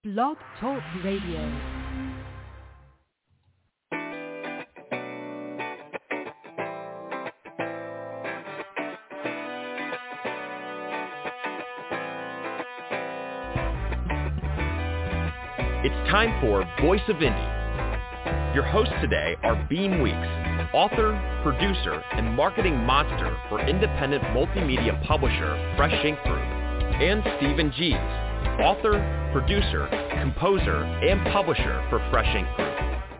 Blog Talk Radio. It's time for Voice of Indy. Your hosts today are Beam Weeks, author, producer, and marketing monster for independent multimedia publisher Fresh Ink Group, and Stephen Gies, author, producer, composer, and publisher for Fresh Ink Group.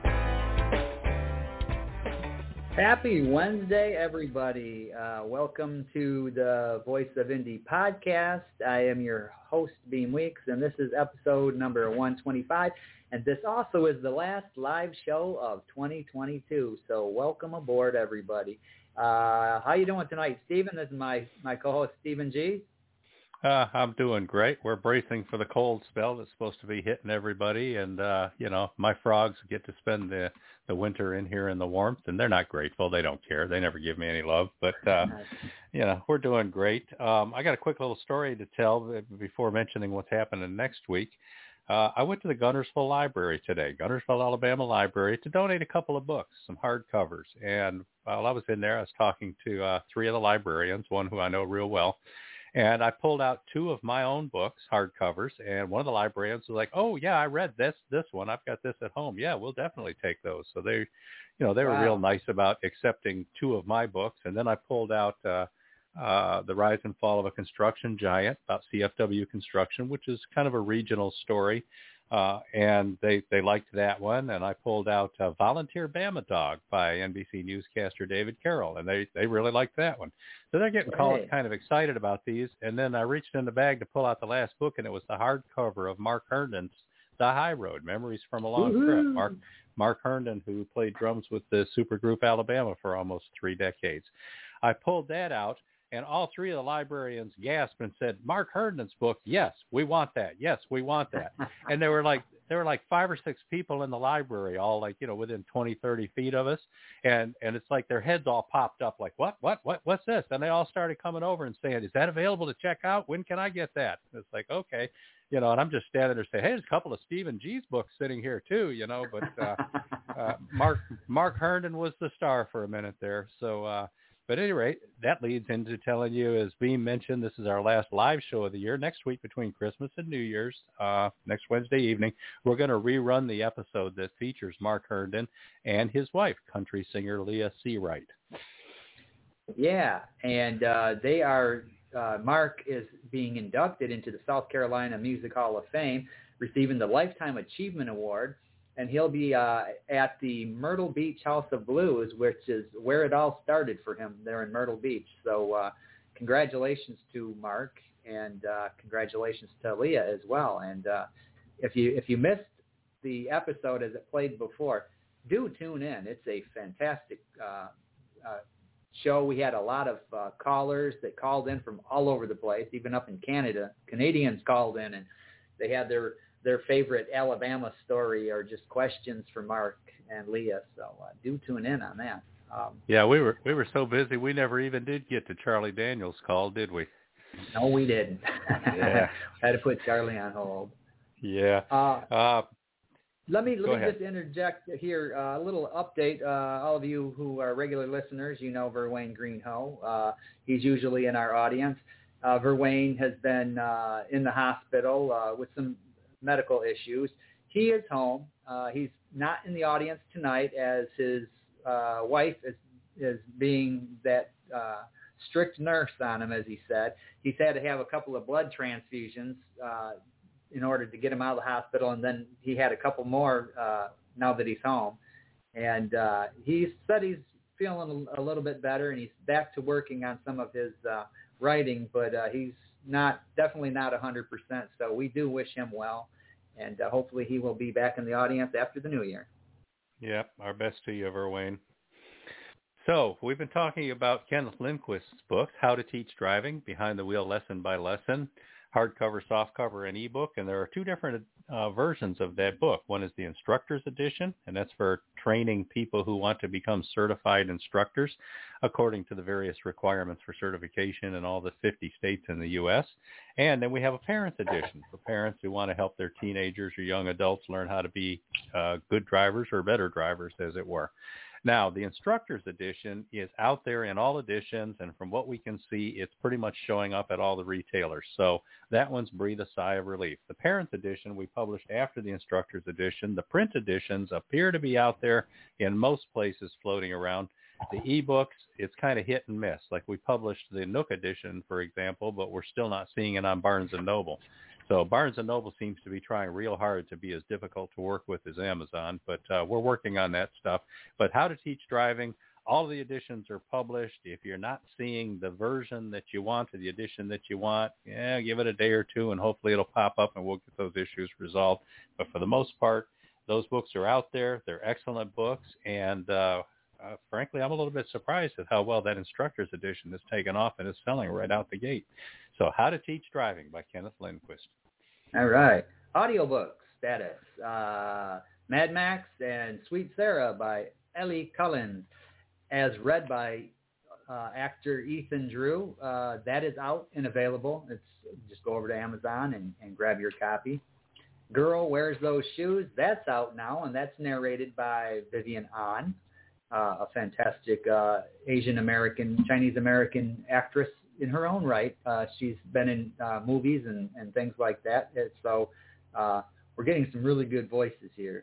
Happy Wednesday, everybody. Welcome to the Voice of Indy podcast. I am your host, Beam Weeks, and this is episode number 125. And this also is the last live show of 2022. So welcome aboard, everybody. How you doing tonight, Stephen? This is my co-host, Stephen G. I'm doing great. We're bracing for the cold spell that's supposed to be hitting everybody. And, my frogs get to spend the winter in here in the warmth, and they're not grateful. They don't care. They never give me any love. But, we're doing great. I got a quick little story to tell before mentioning what's happening next week. I went to the Guntersville Library today, Guntersville, Alabama Library, to donate a couple of books, some hardcovers. And while I was in there, I was talking to three of the librarians, one who I know real well. And I pulled out two of my own books, hardcovers, and one of the librarians was like, "Oh yeah, I read this one. I've got this at home. Yeah, we'll definitely take those." So they were real nice about accepting two of my books. And then I pulled out The Rise and Fall of a Construction Giant about CFW Construction, which is kind of a regional story. And they liked that one. And I pulled out Volunteer Bama Dog by NBC newscaster David Carroll, and they really liked that one. So they're getting kind of excited about these. And then I reached in the bag to pull out the last book, and it was the hardcover of Mark Herndon's The High Road, Memories from a Long Trip. Mark Herndon, who played drums with the supergroup Alabama for almost 3 decades. I pulled that out. And all three of the librarians gasped and said, "Mark Herndon's book, yes, we want that. Yes, we want that." And there were like 5 or 6 people in the library, all within 20, 30 feet of us. And it's like their heads all popped up like, what's this? And they all started coming over and saying, "Is that available to check out? When can I get that?" And it's like, okay. And I'm just standing there saying, "Hey, there's a couple of Stephen G's books sitting here too, but Mark Herndon was the star for a minute there. So, but at any rate, that leads into telling you, as Beam mentioned, this is our last live show of the year. Next week, between Christmas and New Year's, next Wednesday evening, we're going to rerun the episode that features Mark Herndon and his wife, country singer Leah Seawright. Yeah, and they are, Mark is being inducted into the South Carolina Music Hall of Fame, receiving the Lifetime Achievement Award. And he'll be at the Myrtle Beach House of Blues, which is where it all started for him there in Myrtle Beach. So congratulations to Mark, and congratulations to Leah as well. And if you missed the episode as it played before, do tune in. It's a fantastic show. We had a lot of callers that called in from all over the place, even up in Canada. Canadians called in, and they had their favorite Alabama story or just questions for Mark and Leah. So do tune in on that. Yeah, we were so busy we never even did get to Charlie Daniels' call, did we? No, we didn't. Yeah. Had to put Charlie on hold. Yeah. Let me just interject here a little update. All of you who are regular listeners, you know Verwayne Greenhoe. He's usually in our audience. Verwayne has been in the hospital with some medical issues. He is home. He's not in the audience tonight, as his wife is being that strict nurse on him, as he said. He's had to have a couple of blood transfusions in order to get him out of the hospital, and then he had a couple more now that he's home. And he said he's feeling a little bit better, and he's back to working on some of his writing, but he's definitely not 100%. So we do wish him well, and hopefully he will be back in the audience after the new year. Yep, our best to you, Verwayne. So we've been talking about Kenneth Lindquist's book, How to Teach Driving, Behind the Wheel Lesson by Lesson. hardcover, softcover, and ebook. And there are two different versions of that book. One is the instructor's edition, and that's for training people who want to become certified instructors according to the various requirements for certification in all the 50 states in the U.S. And then we have a parent's edition for parents who want to help their teenagers or young adults learn how to be good drivers or better drivers, as it were. Now, the instructor's edition is out there in all editions, and from what we can see, it's pretty much showing up at all the retailers. So that one's breathe a sigh of relief. The parent's edition we published after the instructor's edition. The print editions appear to be out there in most places floating around. The ebooks, it's kind of hit and miss. Like we published the Nook edition, for example, but we're still not seeing it on Barnes & Noble. So Barnes & Noble seems to be trying real hard to be as difficult to work with as Amazon, but we're working on that stuff. But How to Teach Driving, all of the editions are published. If you're not seeing the version that you want or the edition that you want, give it a day or two, and hopefully it'll pop up and we'll get those issues resolved. But for the most part, those books are out there. They're excellent books, and frankly, I'm a little bit surprised at how well that instructor's edition has taken off and is selling right out the gate. So How to Teach Driving by Kenneth Lindquist. All right. Audiobooks status. Mad Max and Sweet Sarah by Ellie Collins, as read by actor Ethan Drew. That is out and available. Just go over to Amazon and grab your copy. Girl Wears Those Shoes. That's out now, and that's narrated by Vivian Ahn, a fantastic Asian-American, Chinese-American actress in her own right. She's been in movies and things like that. So we're getting some really good voices here.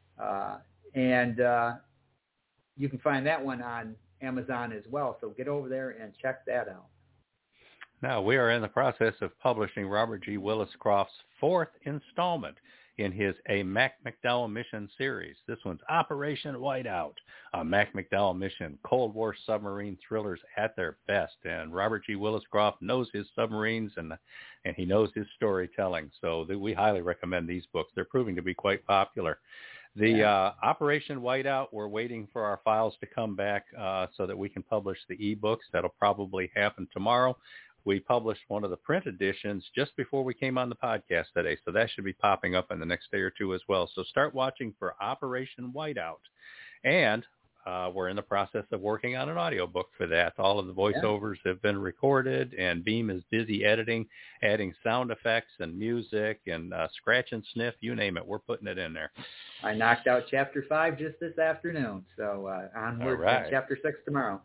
And you can find that one on Amazon as well. So get over there and check that out. Now, we are in the process of publishing Robert G. Willis Croft's fourth installment in his A Mac McDowell Mission series. This one's Operation Whiteout, a Mac McDowell mission, Cold War submarine thrillers at their best. And Robert G. Willis Croft knows his submarines and he knows his storytelling. So we highly recommend these books. They're proving to be quite popular. The Operation Whiteout, we're waiting for our files to come back so that we can publish the ebooks. That'll probably happen tomorrow. We published one of the print editions just before we came on the podcast today, so that should be popping up in the next day or two as well. So start watching for Operation Whiteout. And we're in the process of working on an audiobook for that. All of the voiceovers have been recorded, and Beam is busy editing, adding sound effects and music and scratch and sniff, you name it. We're putting it in there. I knocked out Chapter 5 just this afternoon, so onward to Chapter 6 tomorrow.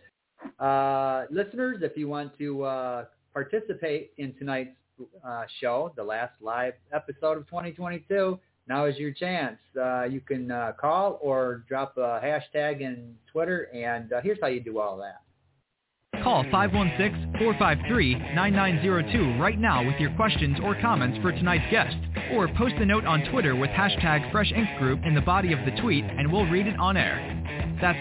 Listeners, if you want to participate in tonight's show, the last live episode of 2022, now is your chance. You can call or drop a hashtag in Twitter, and here's how you do all that. Call 516-453-9902 right now with your questions or comments for tonight's guest, or post a note on Twitter with hashtag Fresh Ink Group in the body of the tweet, and we'll read it on air. That's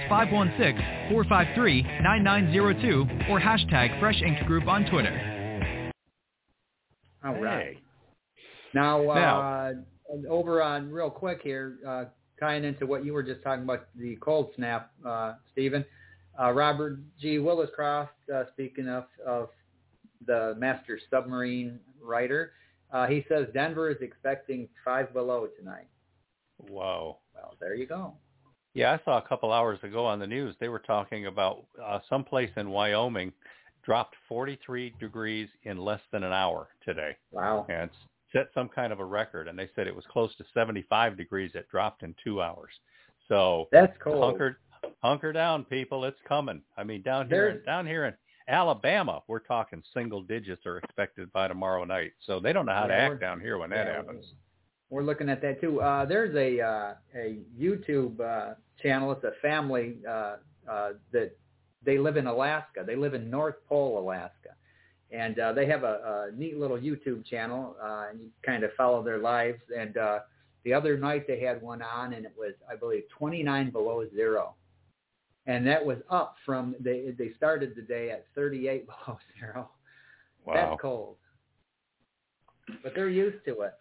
516-453-9902 or hashtag Fresh Ink Group on Twitter. All right. Now, over on real quick here, tying into what you were just talking about, the cold snap, Stephen, Robert G. Willis Croft, speaking of the master submarine writer, he says Denver is expecting 5 below tonight. Whoa. Well, there you go. Yeah, I saw a couple hours ago on the news, they were talking about someplace in Wyoming dropped 43 degrees in less than an hour today. Wow. And it's set some kind of a record, and they said it was close to 75 degrees that dropped in 2 hours. So that's cold. Hunker down, people. It's coming. I mean, down here in Alabama, we're talking single digits are expected by tomorrow night. So they don't know how to act down here when that happens. We're looking at that too. There's a YouTube channel. It's a family that they live in Alaska. They live in North Pole, Alaska. And they have a neat little YouTube channel, and you kind of follow their lives. And the other night they had one on, and it was, I believe, 29 below zero. And that was up from, they started the day at 38 below zero. Wow. That's cold. But they're used to it.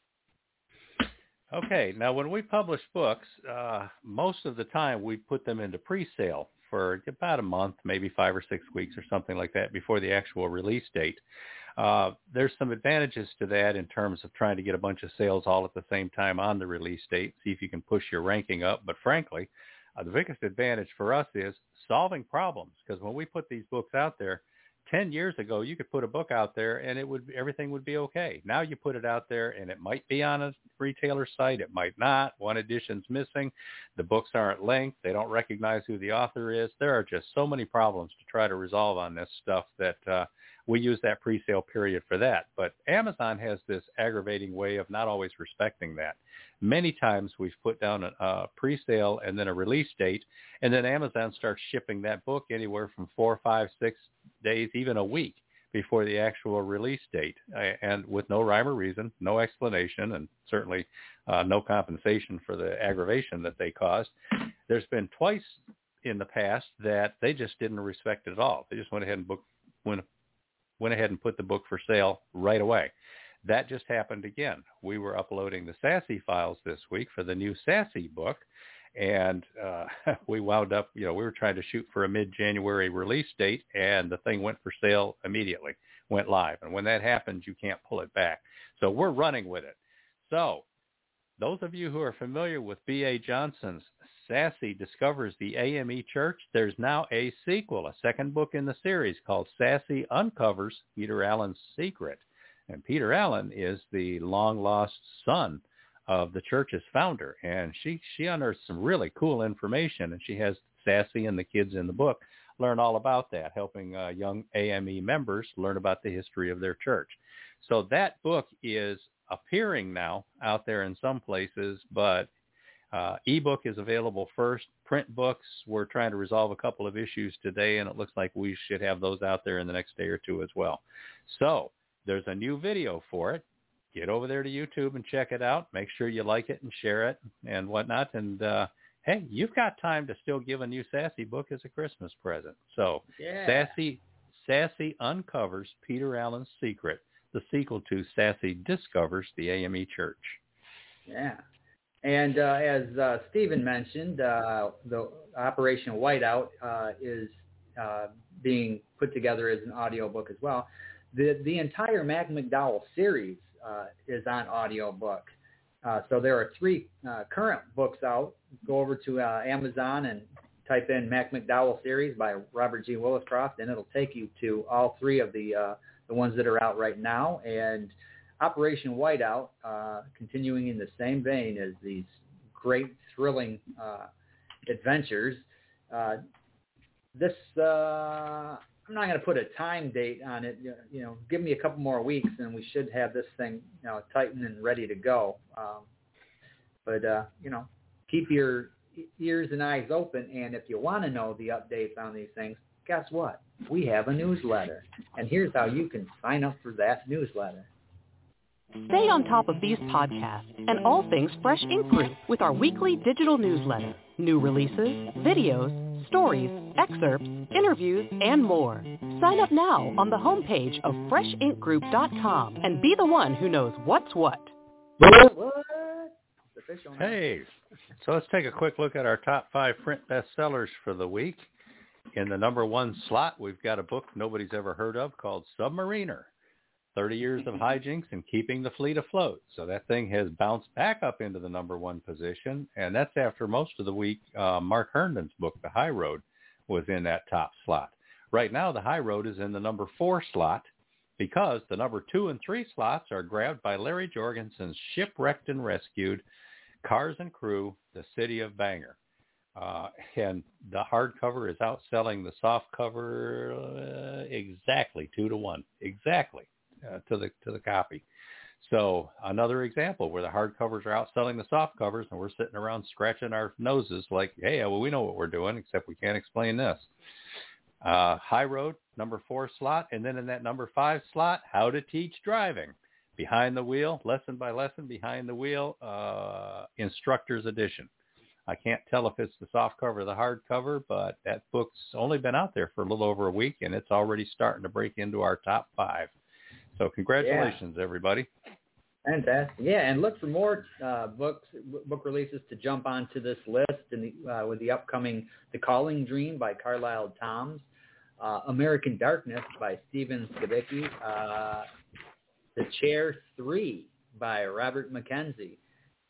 Okay, now when we publish books, most of the time we put them into pre-sale for about a month, maybe 5 or 6 weeks or something like that before the actual release date. There's some advantages to that in terms of trying to get a bunch of sales all at the same time on the release date, see if you can push your ranking up. But frankly, the biggest advantage for us is solving problems, because when we put these books out there, 10 years ago, you could put a book out there and everything would be okay. Now you put it out there and it might be on a retailer site. It might not. One edition's missing. The books aren't linked. They don't recognize who the author is. There are just so many problems to try to resolve on this stuff that we use that pre-sale period for that. But Amazon has this aggravating way of not always respecting that. Many times we've put down a pre-sale and then a release date, and then Amazon starts shipping that book anywhere from 4, 5, 6 days, even a week before the actual release date, and with no rhyme or reason, no explanation, and certainly no compensation for the aggravation that they caused. There's been twice in the past that they just didn't respect it at all. They just went ahead and put the book for sale right away. That just happened again. We were uploading the Sassy files this week for the new Sassy book, and we wound up, we were trying to shoot for a mid-January release date, and the thing went for sale immediately, went live. And when that happens, you can't pull it back. So we're running with it. So those of you who are familiar with B.A. Johnson's Sassy Discovers the AME Church, there's now a sequel, a second book in the series called Sassy Uncovers Peter Allen's Secret. And Peter Allen is the long-lost son of the church's founder. And she unearthed some really cool information, and she has Sassy and the kids in the book learn all about that, helping young AME members learn about the history of their church. So that book is appearing now out there in some places, but ebook is available first. Print books, we're trying to resolve a couple of issues today, and it looks like we should have those out there in the next day or two as well. So there's a new video for it. Get over there to YouTube and check it out. Make sure you like it and share it and whatnot. And, hey, you've got time to still give a new Sassy book as a Christmas present. So yeah. Sassy Uncovers Peter Allen's Secret, the sequel to Sassy Discovers the AME Church. Yeah. And as Stephen mentioned, the Operation Whiteout is being put together as an audiobook as well. The entire Mac McDowell series is on audiobook. So there are 3 current books out. Go over to Amazon and type in Mac McDowell series by Robert G. Williscroft, and it'll take you to all 3 of the ones that are out right now. And Operation Whiteout, continuing in the same vein as these great, thrilling adventures. I'm not going to put a time date on it. Give me a couple more weeks, and we should have this thing, tightened and ready to go. But keep your ears and eyes open. And if you want to know the updates on these things, guess what? We have a newsletter, and here's how you can sign up for that newsletter. Stay on top of these podcasts and all things Fresh Ink Group with our weekly digital newsletter. New releases, videos, stories, excerpts, interviews, and more. Sign up now on the homepage of FreshInkGroup.com and be the one who knows what's what. What? Hey, so let's take a quick look at our top 5 print bestsellers for the week. In the number 1 slot, we've got a book nobody's ever heard of called Submariner. 30 years of hijinks and keeping the fleet afloat. So that thing has bounced back up into the number 1 position, and that's after most of the week Mark Herndon's book, The High Road, was in that top slot. Right now, The High Road is in the number 4 slot because the number 2 and 3 slots are grabbed by Larry Jorgensen's Shipwrecked and Rescued, Cars and Crew, The City of Bangor. And the hardcover is outselling the softcover exactly 2-1, exactly. To the copy. So another example where the hardcovers are outselling the soft covers, and we're sitting around scratching our noses like, hey, well, we know what we're doing, except we can't explain this. High Road, number 4 slot, and then in that number 5 slot, How to Teach Driving. Behind the Wheel, lesson by lesson, Behind the Wheel, Instructor's Edition. I can't tell if it's the soft cover or the hard cover, but that book's only been out there for a little over a week, and it's already starting to break into our top 5. So congratulations, everybody. Fantastic. Yeah, and look for more book releases to jump onto this list with the upcoming The Calling Dream by Carlisle Toms. American Darkness by Stephen Skibicki, The Chair 3 by Robert McKenzie.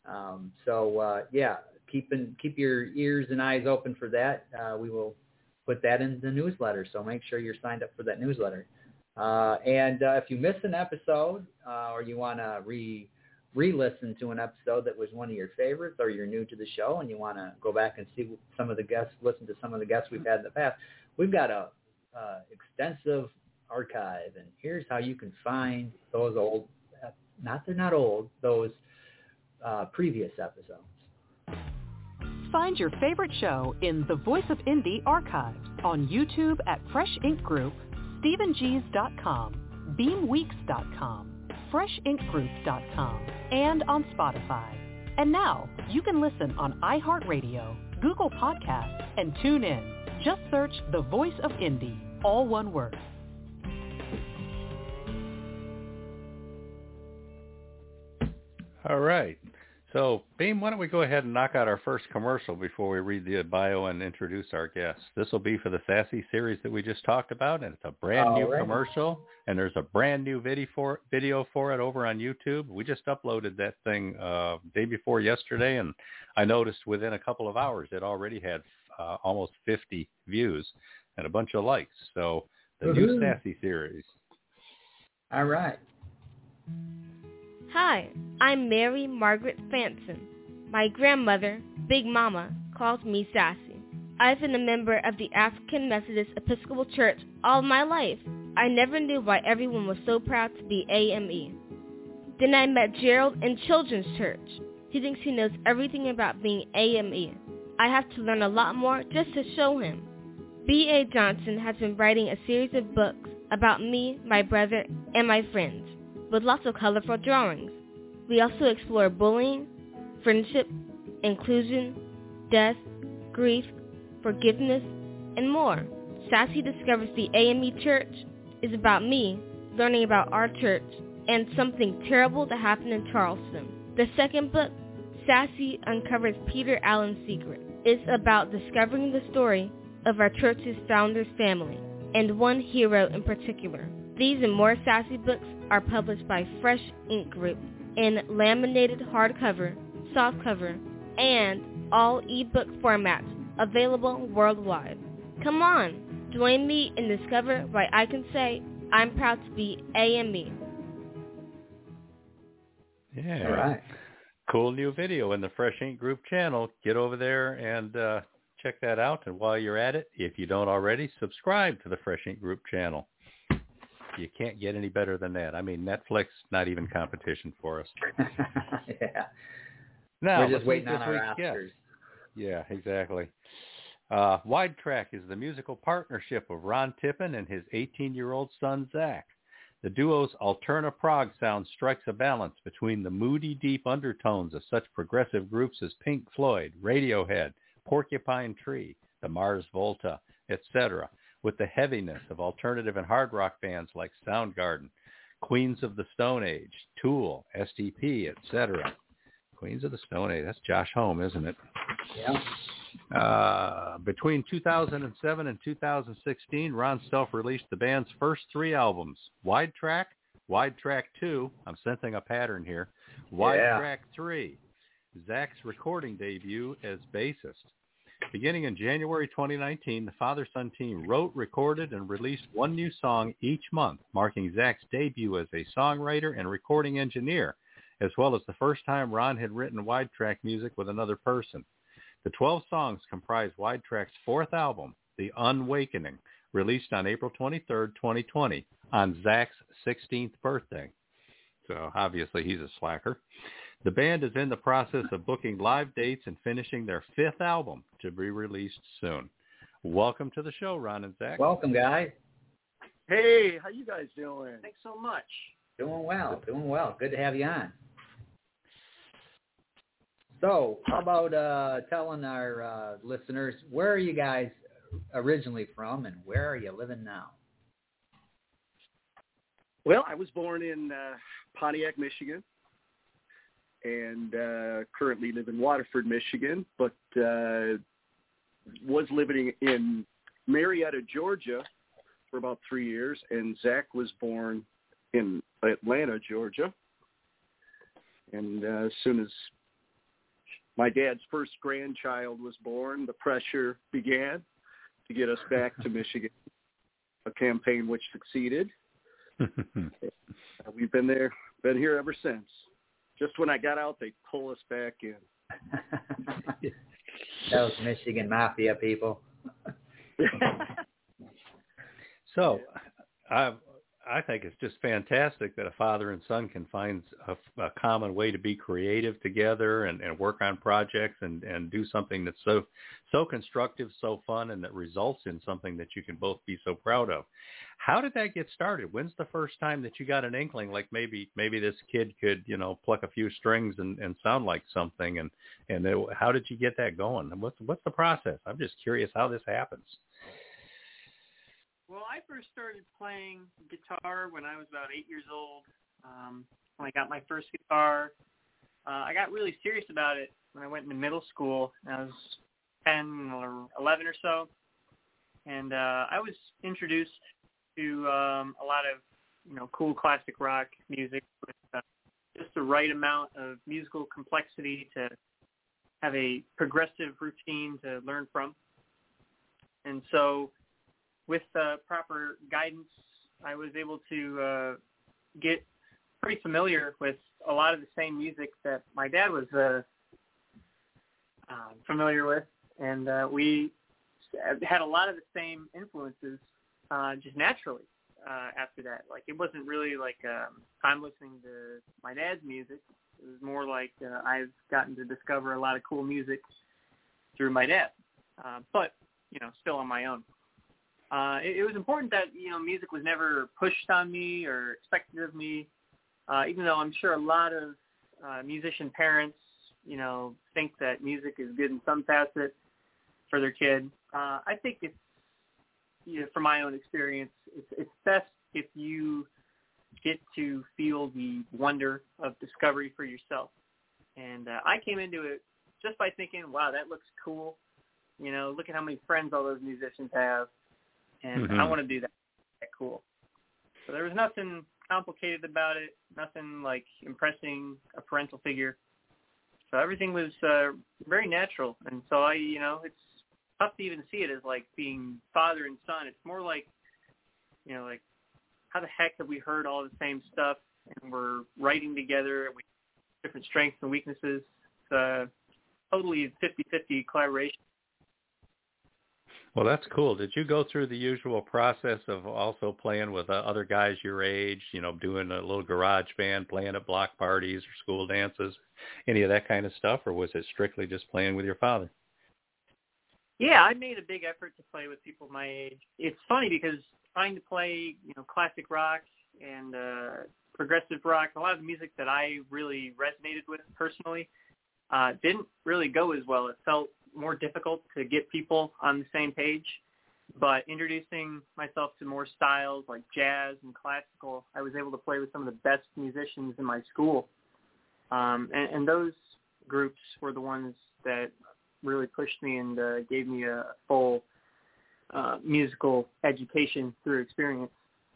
Keep your ears and eyes open for that. We will put that in the newsletter, so make sure you're signed up for that newsletter. And if you miss an episode or you want to re-listen to an episode that was one of your favorites, or you're new to the show and you want to go back and see some of the guests, listen to some of the guests we've had in the past, we've got a extensive archive, and here's how you can find those old, those previous episodes. Find your favorite show in the Voice of Indie archives on YouTube at Fresh Ink Group, StephenGees.com, BeamWeeks.com, FreshInkGroup.com, and on Spotify. And now you can listen on iHeartRadio, Google Podcasts, and TuneIn. Just search The Voice of Indie, all one word. All right. So, Beam, why don't we go ahead and knock out our first commercial before we read the bio and introduce our guests. This will be for the Sassy series that we just talked about, and it's a brand new commercial, and there's a brand new video for it over on YouTube. We just uploaded that thing day before yesterday, and I noticed within a couple of hours it already had almost 50 views and a bunch of likes. So, the new Sassy series. All right. Hi, I'm Mary Margaret Fanson. My grandmother, Big Mama, calls me Sassy. I've been a member of the African Methodist Episcopal Church all my life. I never knew why everyone was so proud to be AME. Then I met Gerald in Children's Church. He thinks he knows everything about being AME. I have to learn a lot more just to show him. B.A. Johnson has been writing a series of books about me, my brother, and my friends, with lots of colorful drawings. We also explore bullying, friendship, inclusion, death, grief, forgiveness, and more. Sassy Discovers the AME Church is about me learning about our church and something terrible that happened in Charleston. The second book, Sassy Uncovers Peter Allen's Secret, is about discovering the story of our church's founder's family and one hero in particular. These and more Sassy books are published by Fresh Ink Group in laminated hardcover, softcover, and all ebook formats available worldwide. Come on, join me and discover why I can say I'm proud to be AME. Yeah. All right. Cool new video in the Fresh Ink Group channel. Get over there and check that out. And while you're at it, if you don't already, subscribe to the Fresh Ink Group channel. You can't get any better than that. I mean, Netflix, not even competition for us. Yeah. Now, we're just waiting on our Oscars. Yeah, exactly. Wide Track is the musical partnership of Ron Tippin and his 18-year-old son, Zach. The duo's Alterna Prog sound strikes a balance between the moody, deep undertones of such progressive groups as Pink Floyd, Radiohead, Porcupine Tree, the Mars Volta, etc., with the heaviness of alternative and hard rock bands like Soundgarden, Queens of the Stone Age, Tool, SDP, etc. Queens of the Stone Age, that's Josh Homme, isn't it? Yeah. Between 2007 and 2016, Ron self-released the band's first 3 albums, Wide Track, Wide Track 2, I'm sensing a pattern here, Wide Track 3, Zach's recording debut as bassist. Beginning in January 2019, the father-son team wrote, recorded, and released one new song each month, marking Zach's debut as a songwriter and recording engineer, as well as the first time Ron had written Wide Track music with another person. The 12 songs comprise Wide Track's 4th album, The Unwakening, released on April 23rd, 2020, on Zach's 16th birthday. So obviously he's a slacker. The band is in the process of booking live dates and finishing their 5th album to be released soon. Welcome to the show, Ron and Zach. Welcome, guys. Hey, how you guys doing? Thanks so much. Doing well. Good to have you on. So how about telling our listeners, where are you guys originally from and where are you living now? Well, I was born in Pontiac, Michigan, and currently live in Waterford, Michigan, but was living in Marietta, Georgia for about 3 years, and Zach was born in Atlanta, Georgia. And as soon as my dad's first grandchild was born, the pressure began to get us back to Michigan, a campaign which succeeded. We've been here ever since. Just when I got out, they pull us back in. Those Michigan Mafia people. So, I think it's just fantastic that a father and son can find a common way to be creative together and work on projects and do something that's so constructive, so fun, and that results in something that you can both be so proud of. How did that get started? When's the first time that you got an inkling, like maybe this kid could, pluck a few strings and sound like something? And how did you get that going? And what's the process? I'm just curious how this happens. Well, I first started playing guitar when I was about 8 years old. When I got my first guitar, I got really serious about it when I went into middle school. I was 10 or 11 or so, and I was introduced to a lot of cool classic rock music with just the right amount of musical complexity to have a progressive routine to learn from. And so with proper guidance, I was able to get pretty familiar with a lot of the same music that my dad was familiar with, and we had a lot of the same influences just naturally after that. Like, it wasn't really like I'm listening to my dad's music. It was more like I've gotten to discover a lot of cool music through my dad, but, still on my own. It was important that, music was never pushed on me or expected of me, even though I'm sure a lot of musician parents, think that music is good in some facet for their kid. I think it's, from my own experience, it's best if you get to feel the wonder of discovery for yourself. And I came into it just by thinking, wow, that looks cool. Look at how many friends all those musicians have. And I want to do that. Cool. So there was nothing complicated about it, nothing like impressing a parental figure. So everything was very natural. And so it's tough to even see it as like being father and son. It's more like, like how the heck have we heard all the same stuff and we're writing together and we have different strengths and weaknesses. It's totally 50-50 collaboration. Well, that's cool. Did you go through the usual process of also playing with other guys your age, doing a little garage band, playing at block parties or school dances, any of that kind of stuff, or was it strictly just playing with your father? Yeah, I made a big effort to play with people my age. It's funny because trying to play, classic rock and progressive rock, a lot of the music that I really resonated with personally didn't really go as well. It felt more difficult to get people on the same page, but introducing myself to more styles like jazz and classical, I was able to play with some of the best musicians in my school. And those groups were the ones that really pushed me and gave me a full musical education through experience.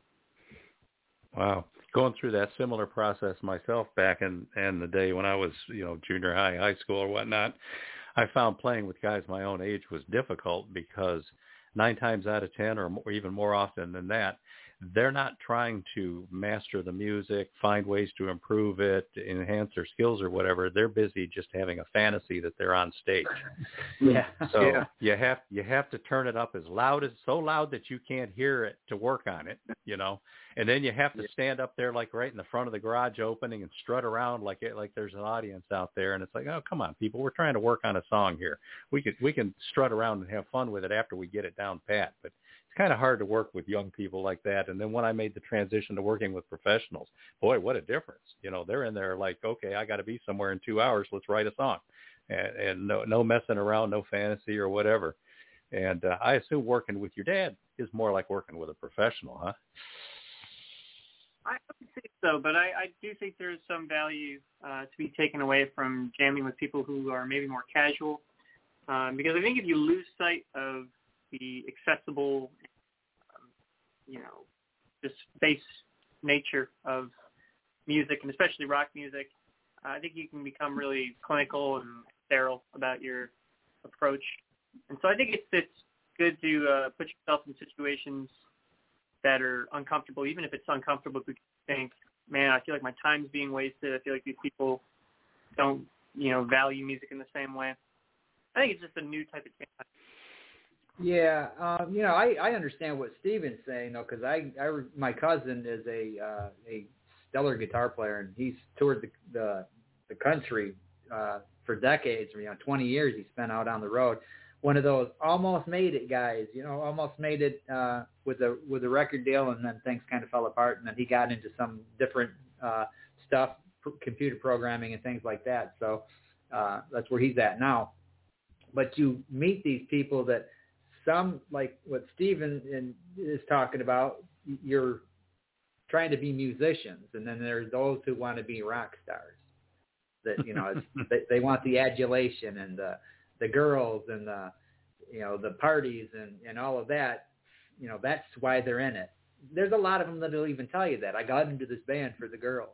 Wow. Going through that similar process myself back in the day when I was, junior high, high school or whatnot, I found playing with guys my own age was difficult because 9 times out of 10 or more, even more often than that, they're not trying to master the music, find ways to improve it, enhance their skills or whatever. They're busy just having a fantasy that they're on stage. Yeah. So you have to turn it up so loud that you can't hear it to work on it, and then you have to stand up there like right in the front of the garage opening and strut around like there's an audience out there. And it's like, oh, come on, people, we're trying to work on a song here. We can strut around and have fun with it after we get it down pat, but it's kind of hard to work with young people like that. And then when I made the transition to working with professionals, boy, what a difference. They're in there like, okay, I got to be somewhere in 2 hours. Let's write a song. And no messing around, no fantasy or whatever. And I assume working with your dad is more like working with a professional, huh? I would say so, but I do think there's some value to be taken away from jamming with people who are maybe more casual. Because I think if you lose sight of the accessible just base nature of music, and especially rock music, I think you can become really clinical and sterile about your approach. And so I think it's good to put yourself in situations that are uncomfortable, even if it's uncomfortable because you think, man, I feel like my time's being wasted. I feel like these people don't, value music in the same way. I think it's just a new type of change. Yeah, I understand what Steven's saying, though, because my cousin is a stellar guitar player, and he's toured the country for decades. 20 years he spent out on the road. One of those almost made it guys, almost made it with a record deal, and then things kind of fell apart, and then he got into some different stuff, computer programming and things like that. So that's where he's at now. But you meet these people that some, like what Steven is talking about, you're trying to be musicians, and then there's those who want to be rock stars. That they want the adulation and the girls and the parties and all of that. That's why they're in it. There's a lot of them that'll even tell you that I got into this band for the girls.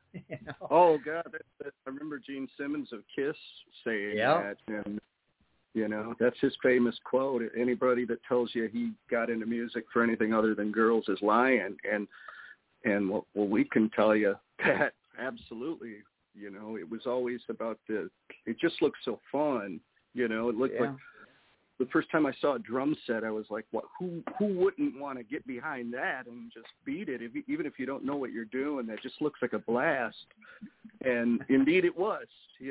Oh God, I remember Gene Simmons of Kiss saying that, and that's his famous quote. Anybody that tells you he got into music for anything other than girls is lying. And well, we can tell you that absolutely. It was always about it just looked so fun. It looked like the first time I saw a drum set, I was like, what, who wouldn't want to get behind that and just beat it? Even if you don't know what you're doing, that just looks like a blast. And indeed it was,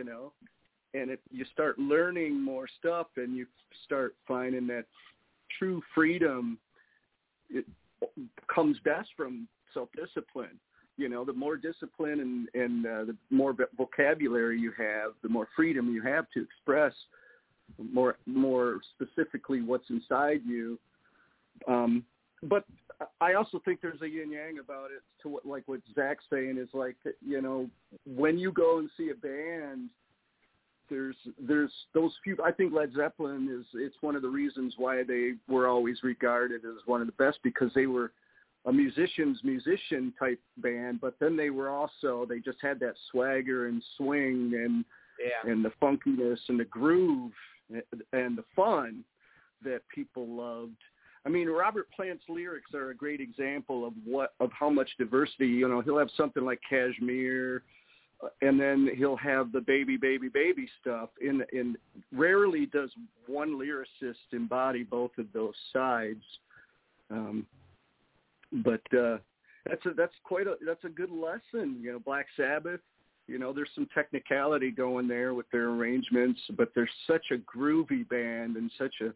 and if you start learning more stuff and you start finding that true freedom, it comes best from self-discipline. The more discipline and the more vocabulary you have, the more freedom you have to express more specifically what's inside you. But I also think there's a yin-yang about it to what Zach's saying is like, when you go and see a band, there's those few. I think Led Zeppelin it's one of the reasons why they were always regarded as one of the best, because they were a musician type band, but then they just had that swagger and swing and the funkiness and the groove and the fun that people loved. I mean, Robert Plant's lyrics are a great example of how much diversity. He'll have something like Kashmir, and then he'll have the baby, baby, baby stuff. And rarely does one lyricist embody both of those sides. But that's a good lesson. Black Sabbath, there's some technicality going there with their arrangements, but they're such a groovy band and such a,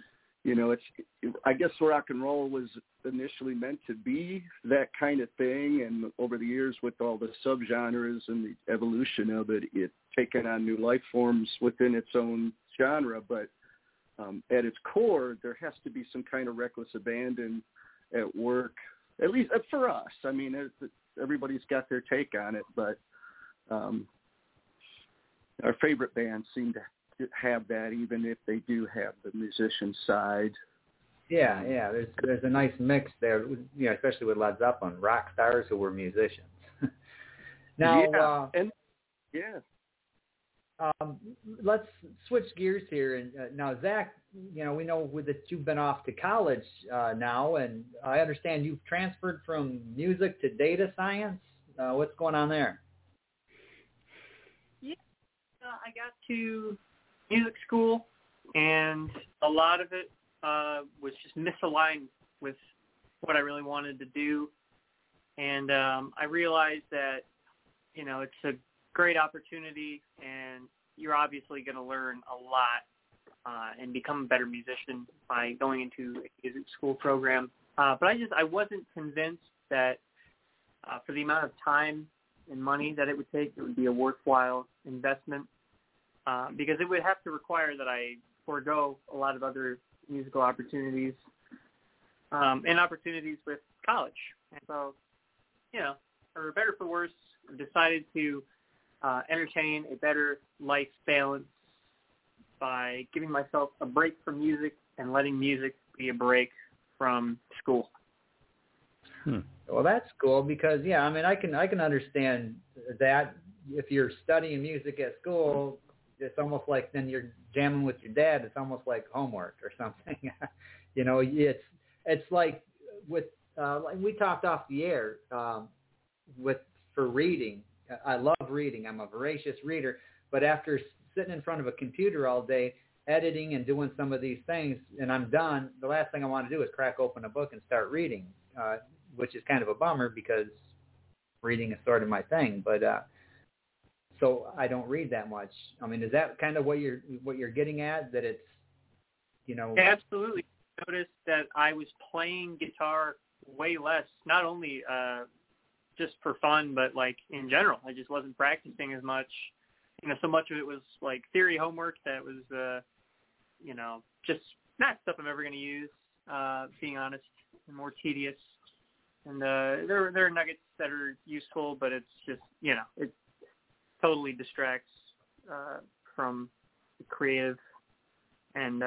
I guess rock and roll was initially meant to be that kind of thing. And over the years, with all the subgenres and the evolution of it, it's taken on new life forms within its own genre. But at its core, there has to be some kind of reckless abandon at work, at least for us. I mean, everybody's got their take on it, but our favorite bands seem to have that, even if they do have the musician side. Yeah. There's a nice mix there, especially with Led Zeppelin, rock stars who were musicians. Now, let's switch gears here. And now, Zach, we know that you've been off to college now, and I understand you've transferred from music to data science. What's going on there? Yeah, I got to music school, and a lot of it was just misaligned with what I really wanted to do. And I realized that, it's a great opportunity, and you're obviously going to learn a lot and become a better musician by going into a music school program. But I wasn't convinced that for the amount of time and money that it would take, it would be a worthwhile investment, because it would have to require that I forego a lot of other musical opportunities and opportunities with college. And so, for better or for worse, I decided to entertain a better life balance by giving myself a break from music and letting music be a break from school. Well, that's cool because, yeah, I mean, I can understand that if you're studying music at school, it's almost like then you're jamming with your dad. It's almost like homework or something. You know, it's like with like we talked off the air for reading. I love reading. I'm a voracious reader. But after sitting in front of a computer all day, editing and doing some of these things, and I'm done, the last thing I want to do is crack open a book and start reading, which is kind of a bummer because reading is sort of my thing. But so I don't read that much. I mean, is that kind of what you're getting at? That it's, you know? Absolutely. I noticed that I was playing guitar way less, not only just for fun, but like in general. I just wasn't practicing as much. You know, so much of it was like theory homework that was, you know, just not stuff I'm ever going to use, being honest, and more tedious. And there are nuggets that are useful, but it's just, you know, it totally distracts from the creative and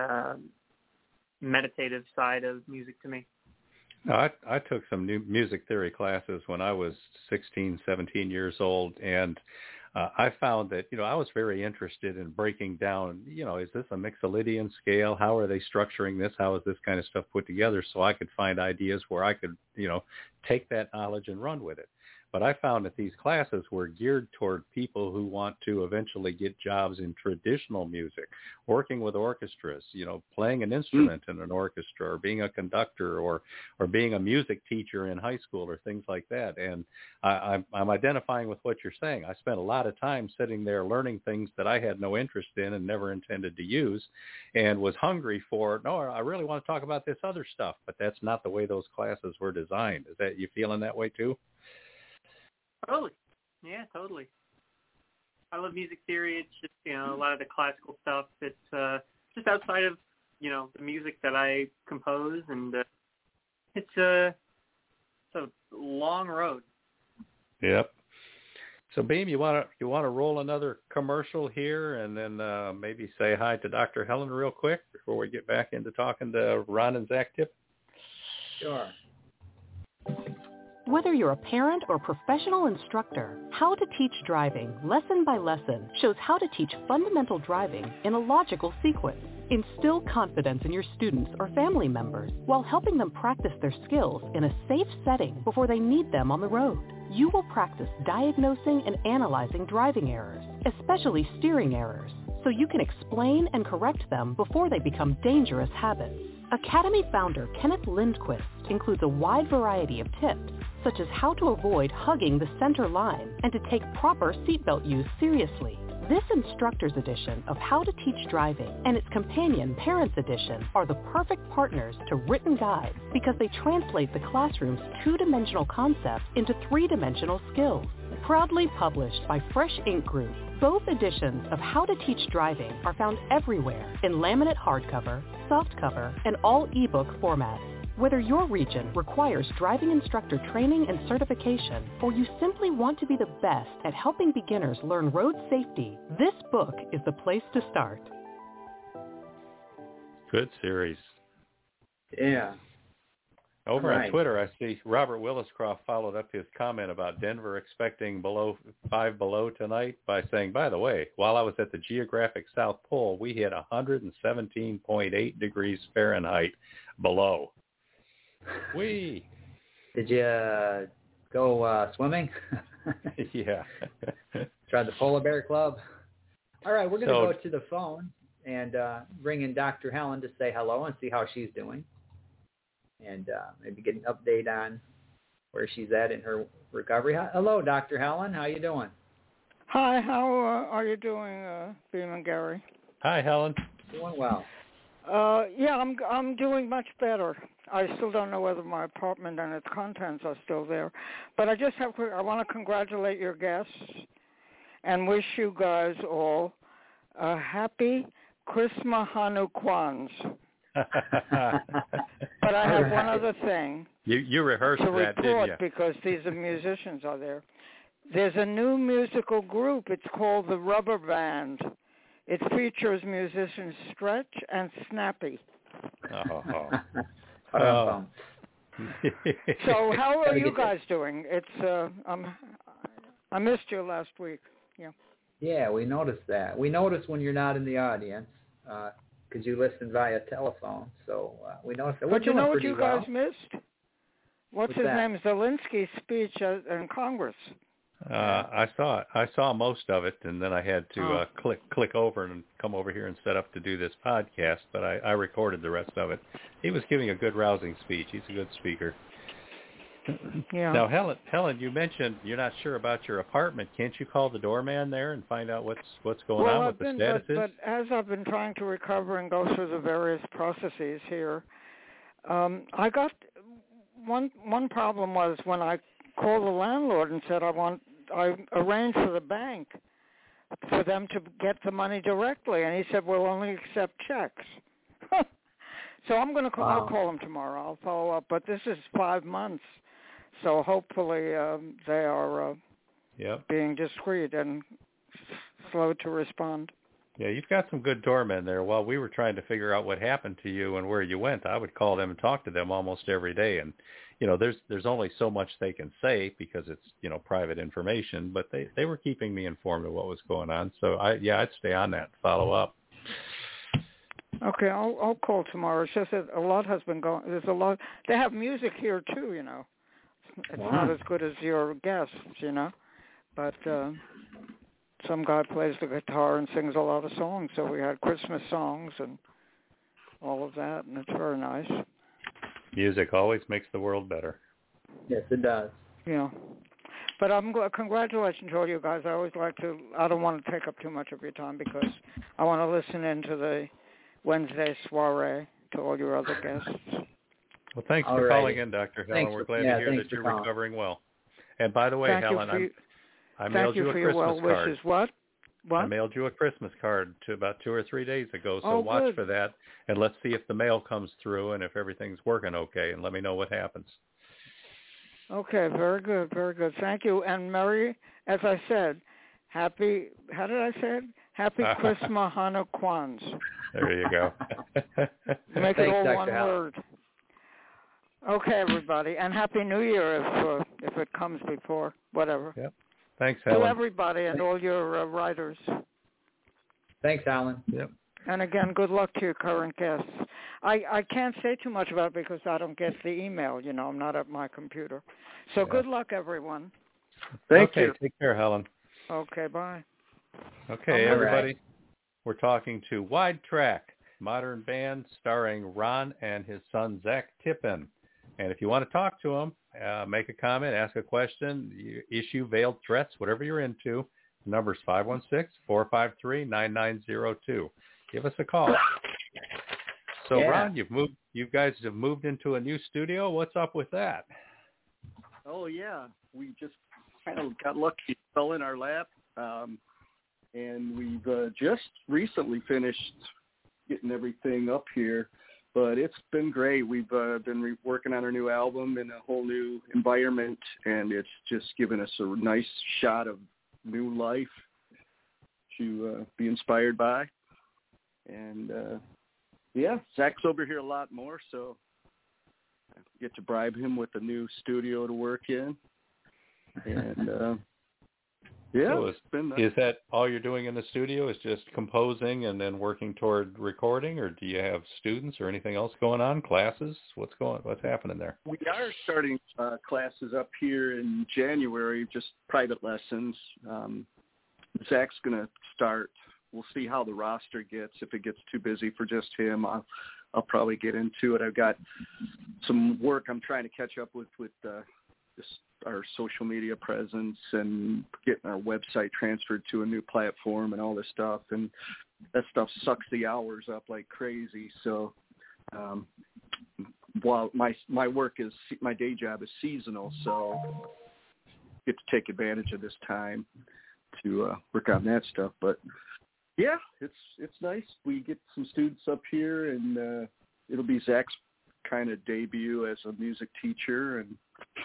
meditative side of music to me. No, I took some new music theory classes when I was 16, 17 years old, and I found that, you know, I was very interested in breaking down, you know, is this a Mixolydian scale? How are they structuring this? How is this kind of stuff put together? So I could find ideas where I could, you know, take that knowledge and run with it. But I found that these classes were geared toward people who want to eventually get jobs in traditional music, working with orchestras, you know, playing an instrument in an orchestra, or being a conductor, or being a music teacher in high school, or things like that. And I'm identifying with what you're saying. I spent a lot of time sitting there learning things that I had no interest in and never intended to use, and was hungry for, no, I really want to talk about this other stuff. But that's not the way those classes were designed. Is that you feeling that way too? Totally. Yeah, totally. I love music theory. It's just, you know, a lot of the classical stuff. It's just outside of, you know, the music that I compose, and it's a long road. Yep. So, Beam, you want to roll another commercial here, and then maybe say hi to Dr. Helen real quick before we get back into talking to Ron and Zach Tip? Sure. Whether you're a parent or professional instructor, How to Teach Driving, lesson by lesson, shows how to teach fundamental driving in a logical sequence. Instill confidence in your students or family members while helping them practice their skills in a safe setting before they need them on the road. You will practice diagnosing and analyzing driving errors, especially steering errors, so you can explain and correct them before they become dangerous habits. Academy founder Kenneth Lindquist includes a wide variety of tips, such as how to avoid hugging the center line and to take proper seatbelt use seriously. This instructor's edition of How to Teach Driving and its companion Parents Edition are the perfect partners to written guides because they translate the classroom's two-dimensional concepts into three-dimensional skills. Proudly published by Fresh Ink Group, both editions of How to Teach Driving are found everywhere in laminate hardcover, softcover, and all ebook formats. Whether your region requires driving instructor training and certification, or you simply want to be the best at helping beginners learn road safety, this book is the place to start. Good series. Yeah. Over on Twitter, I see Robert Williscroft followed up his comment about Denver expecting 5 below tonight by saying, by the way, while I was at the geographic South Pole, we hit 117.8 degrees Fahrenheit below. Whee! Did you go swimming? Yeah. Tried the Polar Bear Club? All right, we're going to go to the phone and bring in Dr. Helen to say hello and see how she's doing. And maybe get an update on where she's at in her recovery. Hello, Dr. Helen. How you doing? Hi. How are you doing, Beam and Gary? Hi, Helen. Doing well. Yeah, I'm doing much better. I still don't know whether my apartment and its contents are still there, but I want to congratulate your guests and wish you guys all a happy Christmas Hanukkah. But I have one other thing. You rehearsed to that, report, didn't you? Because these are musicians are there. There's a new musical group. It's called the Rubber Band. It features musicians Stretch and Snappy. So how are you guys doing? It's I missed you last week. Yeah. Yeah, we noticed that. We noticed when you're not in the audience because you listen via telephone. So we noticed that. But you know what you guys well. missed? What's his name? Zelensky's speech in Congress. I saw it. I saw most of it, and then I had to click over and come over here and set up to do this podcast. But I recorded the rest of it. He was giving a good, rousing speech. He's a good speaker. Yeah. Now, Helen, you mentioned you're not sure about your apartment. Can't you call the doorman there and find out what's going on, what the status is? But as I've been trying to recover and go through the various processes here, I got one problem was when I called the landlord and said I arranged for the bank for them to get the money directly, and he said we'll only accept checks. So I'm going to call. I'll call him tomorrow. I'll follow up. But this is 5 months, so hopefully they are being discreet and slow to respond. Yeah, you've got some good doormen there. While we were trying to figure out what happened to you and where you went, I would call them and talk to them almost every day. And there's only so much they can say because it's private information. But they were keeping me informed of what was going on. So I'd stay on that, follow up. Okay, I'll call tomorrow. It's just that a lot has been going. There's a lot. They have music here too, It's not as good as your guests, but some guy plays the guitar and sings a lot of songs. So we had Christmas songs and all of that, and it's very nice. Music always makes the world better. Yes, it does. Yeah. But congratulations to all you guys. I don't want to take up too much of your time because I want to listen into the Wednesday soiree to all your other guests. Well, thanks for calling in, Dr. Helen. We're glad to hear that you're recovering well. And by the way, Helen, I mailed you a Christmas card. What? I mailed you a Christmas card about 2 or 3 days ago, so watch for that, and let's see if the mail comes through and if everything's working okay, and let me know what happens. Okay, very good, very good. Thank you. And Mary, as I said, how did I say it? Happy Christmas, Hanukkah, Kwanzaa. There you go. Make it all one word. Okay, everybody, and Happy New Year if it comes before, whatever. Yep. Thanks, Helen. To everybody and all your writers. Thanks, Alan. Yep. And again, good luck to your current guests. I can't say too much about it because I don't get the email. I'm not at my computer. So good luck, everyone. Thank you. Take care, Helen. Okay, bye. Okay, everybody. We're talking to Wide Track, modern band starring Ron and his son, Zach Tippin. And if you want to talk to him, make a comment, ask a question, issue veiled threats, whatever you're into, the number's 516-453-9902. Give us a call. So, Ron, you guys have moved into a new studio. What's up with that? Oh, yeah. We just kind of got lucky. It fell in our lap. And we've just recently finished getting everything up here. But it's been great. We've been working on our new album in a whole new environment, and it's just given us a nice shot of new life to be inspired by. And, Zach's over here a lot more, so I get to bribe him with a new studio to work in. And, so is that all you're doing in the studio is just composing and then working toward recording, or do you have students or anything else going on, classes? What's happening there? We are starting classes up here in January, just private lessons. Zach's going to start. We'll see how the roster gets. If it gets too busy for just him, I'll probably get into it. I've got some work I'm trying to catch up with our social media presence and getting our website transferred to a new platform and all this stuff. And that stuff sucks the hours up like crazy. So while my work my day job is seasonal, so I get to take advantage of this time to work on that stuff. But yeah, it's nice. We get some students up here, and it'll be Zach's kind of debut as a music teacher, and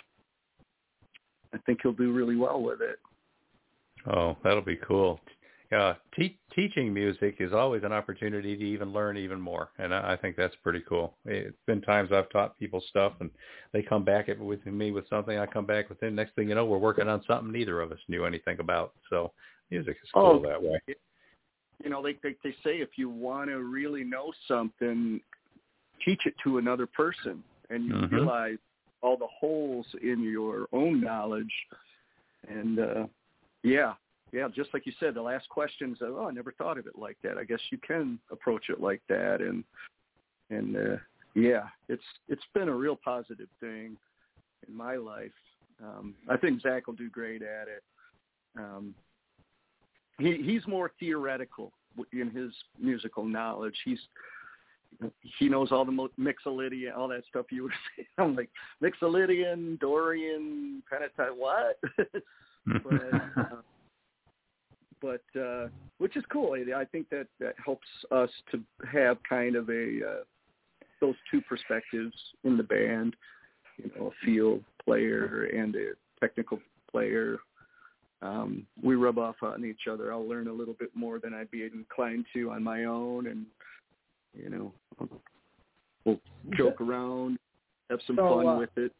I think he'll do really well with it. Oh, that'll be cool. teaching music is always an opportunity to even learn even more, and I think that's pretty cool. It's been times I've taught people stuff, and they come back with me with something. I come back with them. Next thing you know, we're working on something neither of us knew anything about. So music is cool that way. You know, they say if you want to really know something, teach it to another person, and you realize all the holes in your own knowledge. And just like you said, the last question is, I never thought of it like that. I guess you can approach it like that, and it's been a real positive thing in my life. I think Zach will do great at it. He's more theoretical in his musical knowledge. He knows all the Mixolydian, all that stuff you were saying. I'm like, Mixolydian, Dorian, pentatonic, what? but which is cool. I think that helps us to have kind of those two perspectives in the band, you know, a field player and a technical player. We rub off on each other. I'll learn a little bit more than I'd be inclined to on my own, and you know, we'll joke around, have some fun with it.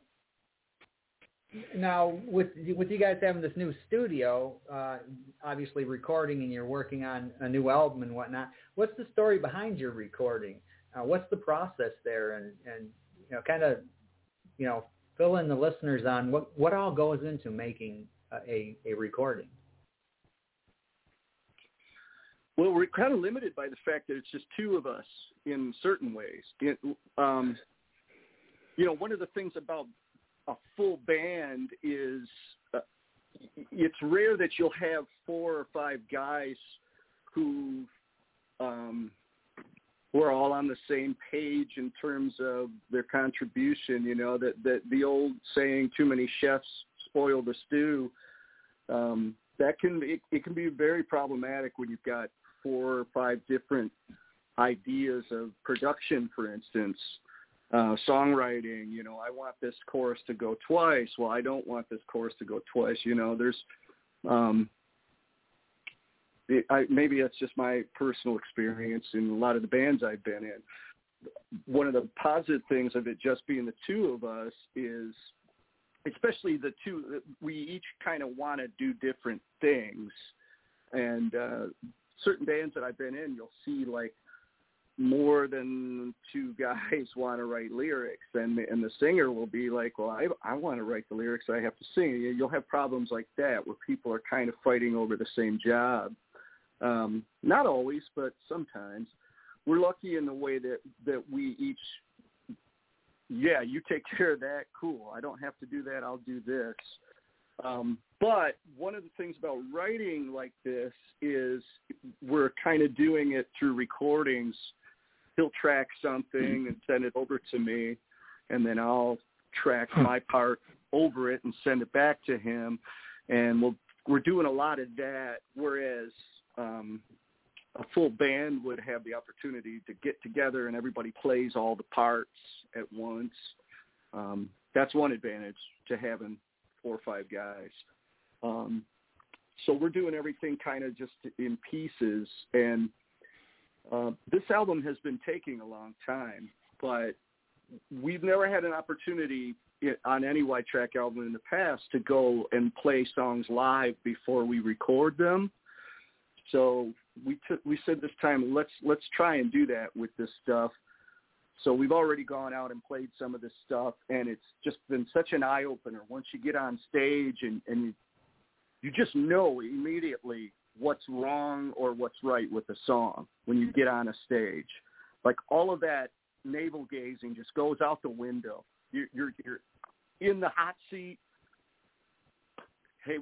Now, with you guys having this new studio, obviously recording, and you're working on a new album and whatnot, what's the story behind your recording? What's the process there? And you know, kind of, you know, fill in the listeners on what all goes into making a recording. Well, we're kind of limited by the fact that it's just two of us in certain ways. You know, one of the things about a full band is it's rare that you'll have 4 or 5 guys who are all on the same page in terms of their contribution. You know, that the old saying, too many chefs spoil the stew. That can be very problematic when you've got 4 or 5 different ideas of production, for instance. Songwriting, you know, I want this chorus to go twice. Well, I don't want this chorus to go twice. You know, there's maybe that's just my personal experience in a lot of the bands I've been in. One of the positive things of it just being the two of us is, especially the two, we each kind of want to do different things. And certain bands that I've been in, you'll see like more than 2 guys want to write lyrics, and the singer will be like, well, I want to write the lyrics, I have to sing. You'll have problems like that where people are kind of fighting over the same job. Not always, but sometimes. We're lucky in the way that we each, you take care of that, cool. I don't have to do that, I'll do this. But one of the things about writing like this is we're kind of doing it through recordings. He'll track something and send it over to me, and then I'll track my part over it and send it back to him. And we're doing a lot of that, whereas a full band would have the opportunity to get together and everybody plays all the parts at once. That's one advantage to having 4 or 5 guys. So we're doing everything kind of just in pieces. And this album has been taking a long time, but we've never had an opportunity on any White Track album in the past to go and play songs live before we record them. So we said this time, let's try and do that with this stuff. So we've already gone out and played some of this stuff, and it's just been such an eye-opener. Once you get on stage and you just know immediately what's wrong or what's right with the song when you get on a stage. Like all of that navel gazing just goes out the window. You're in the hot seat. Hey,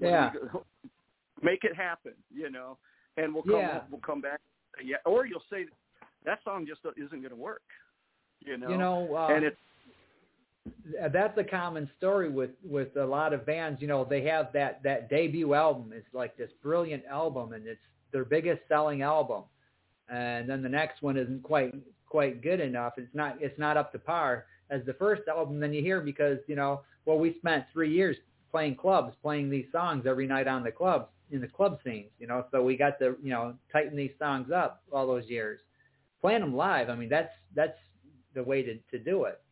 make it happen, you know. And we'll come back. Yeah, or you'll say that song just isn't going to work. You know, and that's a common story with a lot of bands. You know, they have that debut album is like this brilliant album, and it's their biggest selling album, and then the next one isn't quite good enough. It's not up to par as the first album. Then you hear because we spent 3 years playing clubs, playing these songs every night on the clubs. in the club scenes, so we got to, tighten these songs up all those years. Playing them live, I mean, that's the way to do it.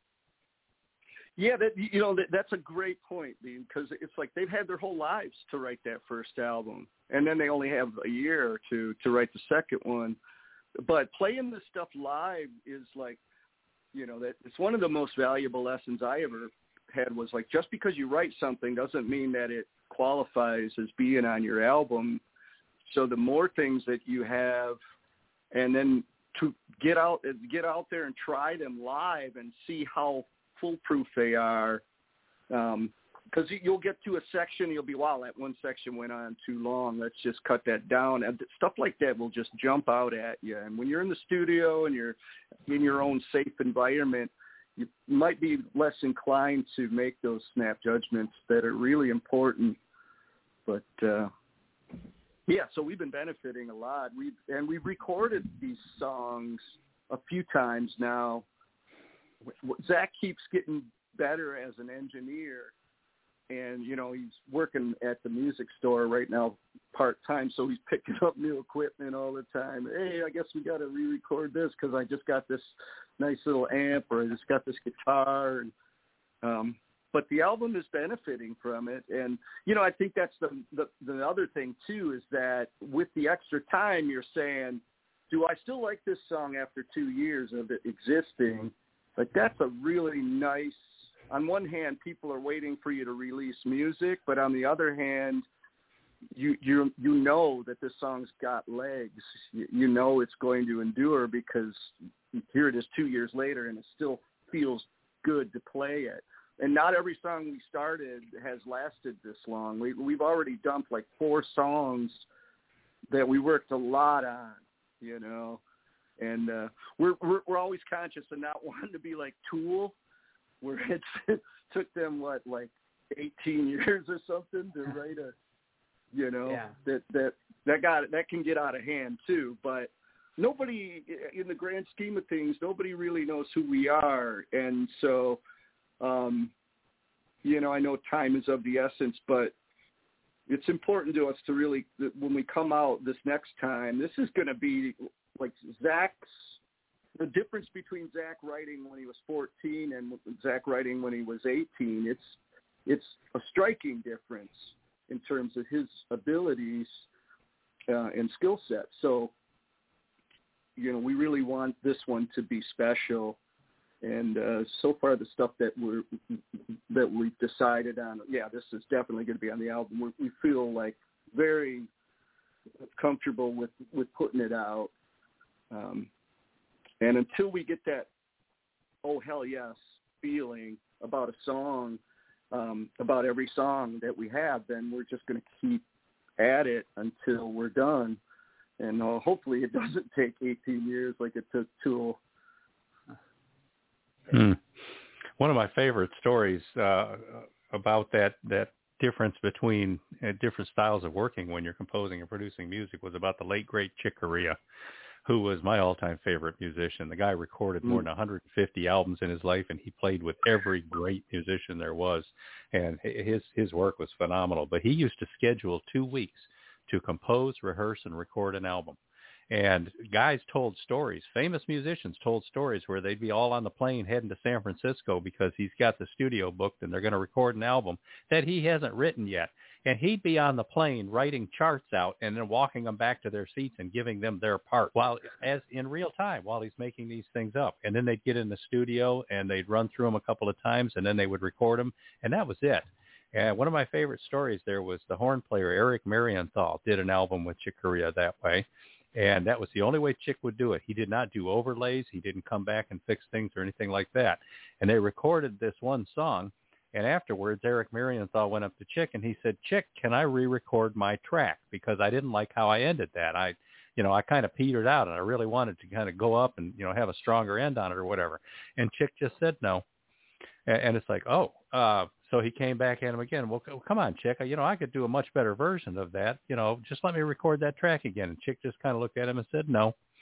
Yeah, that's a great point, because it's like they've had their whole lives to write that first album, and then they only have a year or two to write the second one. But playing this stuff live is like, that it's one of the most valuable lessons I ever had, was like, just because you write something doesn't mean that it qualifies as being on your album. So the more things that you have, and then to get out there and try them live and see how foolproof they are, because you'll get to a section, you'll be, wow, that one section went on too long, let's just cut that down. And stuff like that will just jump out at you. And when you're in the studio and you're in your own safe environment, you might be less inclined to make those snap judgments that are really important. But yeah, so we've been benefiting a lot. We've recorded these songs a few times now. Zach keeps getting better as an engineer, and he's working at the music store right now part-time, so he's picking up new equipment all the time. Hey, I guess we got to re-record this because I just got this nice little amp, or I just got this guitar. And but the album is benefiting from it. And I think that's the other thing too, is that with the extra time, you're saying, do I still like this song after 2 years of it existing? Like, that's a really nice, on one hand, people are waiting for you to release music, but on the other hand, you know that this song's got legs. You know it's going to endure, because here it is 2 years later and it still feels good to play it. And not every song we started has lasted this long. We've already dumped like 4 songs that we worked a lot on, and we're always conscious of not wanting to be like Tool, where it took them like 18 years or something to write a, that can get out of hand too. But nobody, in the grand scheme of things, nobody really knows who we are, and so. I know time is of the essence, but it's important to us to really, when we come out this next time, this is going to be like the difference between Zach writing when he was 14 and Zach writing when he was 18. It's a striking difference in terms of his abilities and skill set. So, we really want this one to be special. And so far, the stuff that we've decided on, this is definitely going to be on the album. We feel like very comfortable with putting it out. And until we get that, oh, hell yes, feeling about a song, about every song that we have, then we're just going to keep at it until we're done. And hopefully it doesn't take 18 years like it took Tool. One of my favorite stories about that difference between different styles of working when you're composing and producing music was about the late, great Chick Corea, who was my all-time favorite musician. The guy recorded more than 150 albums in his life, and he played with every great musician there was, and his work was phenomenal. But he used to schedule 2 weeks to compose, rehearse, and record an album. And guys told stories, famous musicians told stories where they'd be all on the plane heading to San Francisco because he's got the studio booked and they're going to record an album that he hasn't written yet. And he'd be on the plane writing charts out and then walking them back to their seats and giving them their part as in real time while he's making these things up. And then they'd get in the studio and they'd run through them a couple of times and then they would record them. And that was it. And one of my favorite stories there was the horn player Eric Marienthal did an album with Chick Corea that way. And that was the only way Chick would do it. He did not do overlays. He didn't come back and fix things or anything like that. And they recorded this one song. And afterwards, Eric Marienthal went up to Chick and he said, Chick, can I re-record my track? Because I didn't like how I ended that. I kind of petered out and I really wanted to kind of go up and, have a stronger end on it or whatever. And Chick just said no. And it's like, so he came back at him again. Well, come on, Chick. I could do a much better version of that. Just let me record that track again. And Chick just kind of looked at him and said no.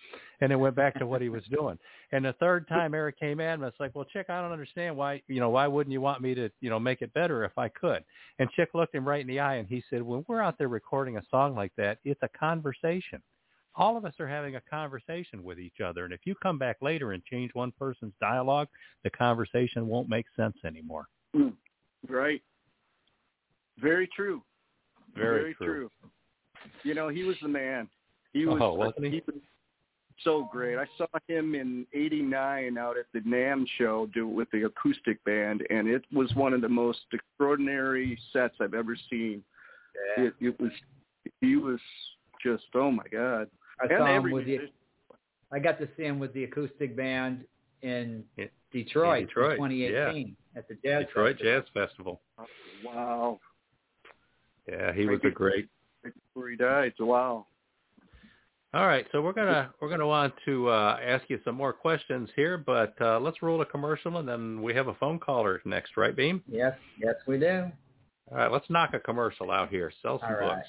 And it went back to what he was doing. And the third time Eric came in, it's like, well, Chick, I don't understand why wouldn't you want me to, make it better if I could? And Chick looked him right in the eye and he said, when we're out there recording a song like that, it's a conversation. All of us are having a conversation with each other. And if you come back later and change one person's dialogue, the conversation won't make sense anymore. Right. Very true. Very true. He was the man. He was, wasn't he? He was so great. I saw him in '89 out at the NAMM show with the acoustic band, and it was one of the most extraordinary sets I've ever seen. Yeah. He was just, oh my God. I got to see him with the acoustic band in Detroit, in 2018 at the Detroit Jazz Festival. Oh, wow. Yeah, he was a great. Before he died. Wow. All right, so we're gonna want to ask you some more questions here, but let's roll a commercial, and then we have a phone caller next, right, Beam? Yes, we do. All right, let's knock a commercial out here. Sell some books.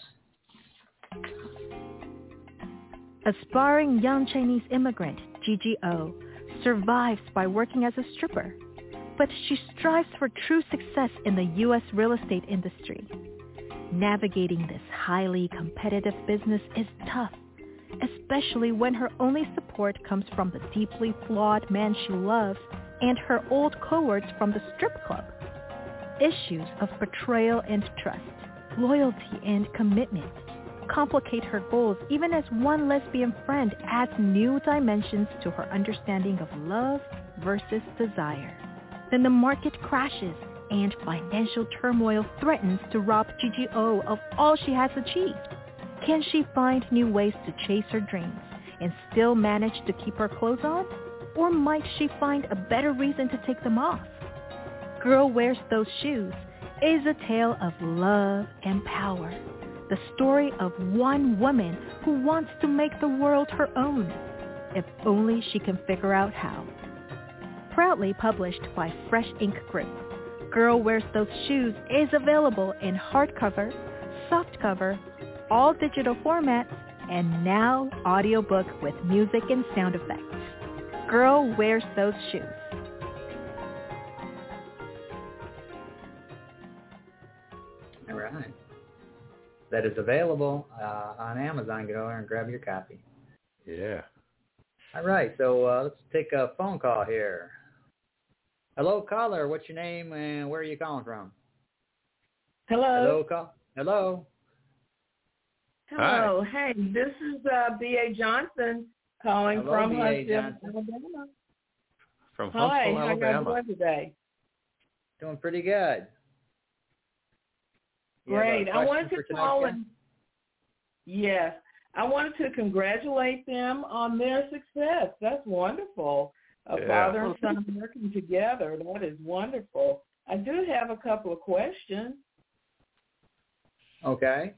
Aspiring young Chinese immigrant, Gigi O, survives by working as a stripper, but she strives for true success in the U.S. real estate industry. Navigating this highly competitive business is tough, especially when her only support comes from the deeply flawed man she loves and her old cohorts from the strip club. Issues of betrayal and trust, loyalty and commitment complicate her goals even as one lesbian friend adds new dimensions to her understanding of love versus desire. Then the market crashes and financial turmoil threatens to rob Gigi O of all she has achieved. Can she find new ways to chase her dreams and still manage to keep her clothes on? Or might she find a better reason to take them off? Girl Wears Those Shoes is a tale of love and power. The story of one woman who wants to make the world her own, if only she can figure out how. Proudly published by Fresh Ink Group, Girl Wears Those Shoes is available in hardcover, softcover, all digital formats, and now audiobook with music and sound effects. Girl Wears Those Shoes. All right. That is available on Amazon. Get over and grab your copy. Yeah. All right. So let's take a phone call here. Hello, caller. What's your name and where are you calling from? Hello. Hello. Hello. Hey, this is B.A. Johnson calling from Huntsville, Alabama. From Huntsville, Alabama. Hi, how you doing today? Doing pretty good. Great. I wanted to call and yes, I wanted to congratulate them on their success. That's wonderful. A father and son working together. That is wonderful. I do have a couple of questions. Okay.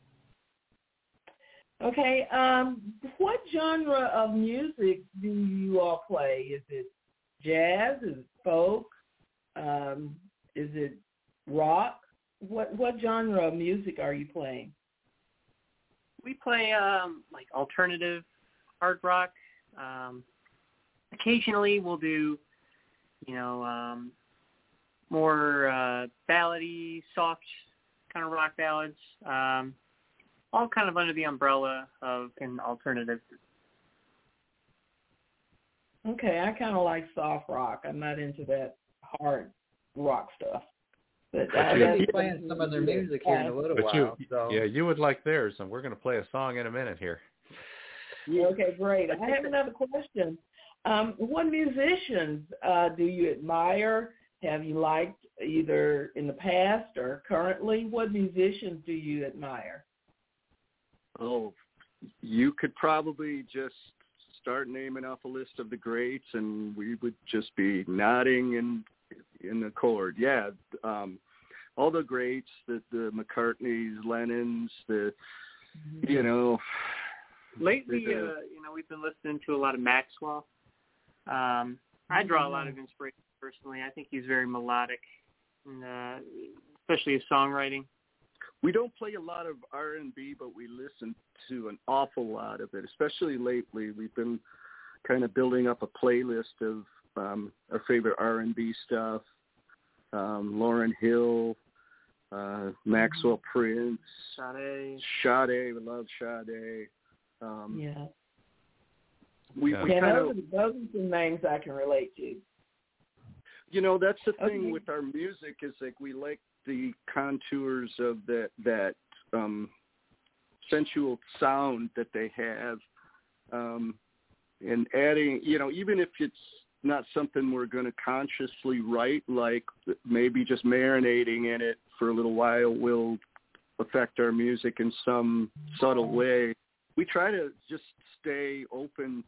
Okay. What genre of music do you all play? Is it jazz? Is it folk? Is it rock? What genre of music are you playing? We play like alternative hard rock. Occasionally we'll do, more ballady, soft kind of rock ballads. All kind of under the umbrella of an alternative. Okay, I kind of like soft rock. I'm not into that hard rock stuff. But I'll be playing some of their music here in a little while. You would like theirs, and we're going to play a song in a minute here. Okay, great. I have another question. What musicians do you admire? Have you liked either in the past or currently? What musicians do you admire? Oh, you could probably just start naming off a list of the greats, and we would just be nodding in accord. Yeah, all the greats, the McCartneys, Lennons, Lately, we've been listening to a lot of Maxwell. I draw a lot of inspiration personally. I think he's very melodic, and, especially his songwriting. We don't play a lot of R&B, but we listen to an awful lot of it, especially lately. We've been kind of building up a playlist of our favorite R&B stuff, Lauryn Hill, Maxwell Prince, Sade. We love Sade. Yeah. We those are some names I can relate to. You know, that's the thing with our music is like we like the contours of that sensual sound that they have, and adding, you know, even if it's not something we're going to consciously write, like maybe just marinating in it for a little while will affect our music in some subtle way. We try to just stay open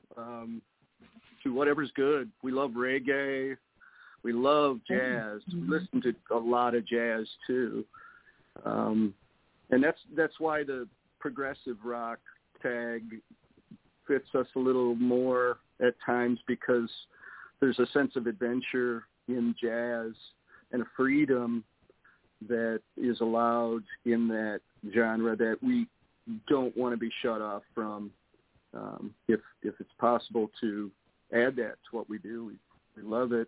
to whatever's good. We love reggae. We love jazz. We listen to a lot of jazz too, and that's why the progressive rock tag fits us a little more at times, because there's a sense of adventure in jazz and a freedom that is allowed in that genre that we don't want to be shut off from. If it's possible to add that to what we do, we love it.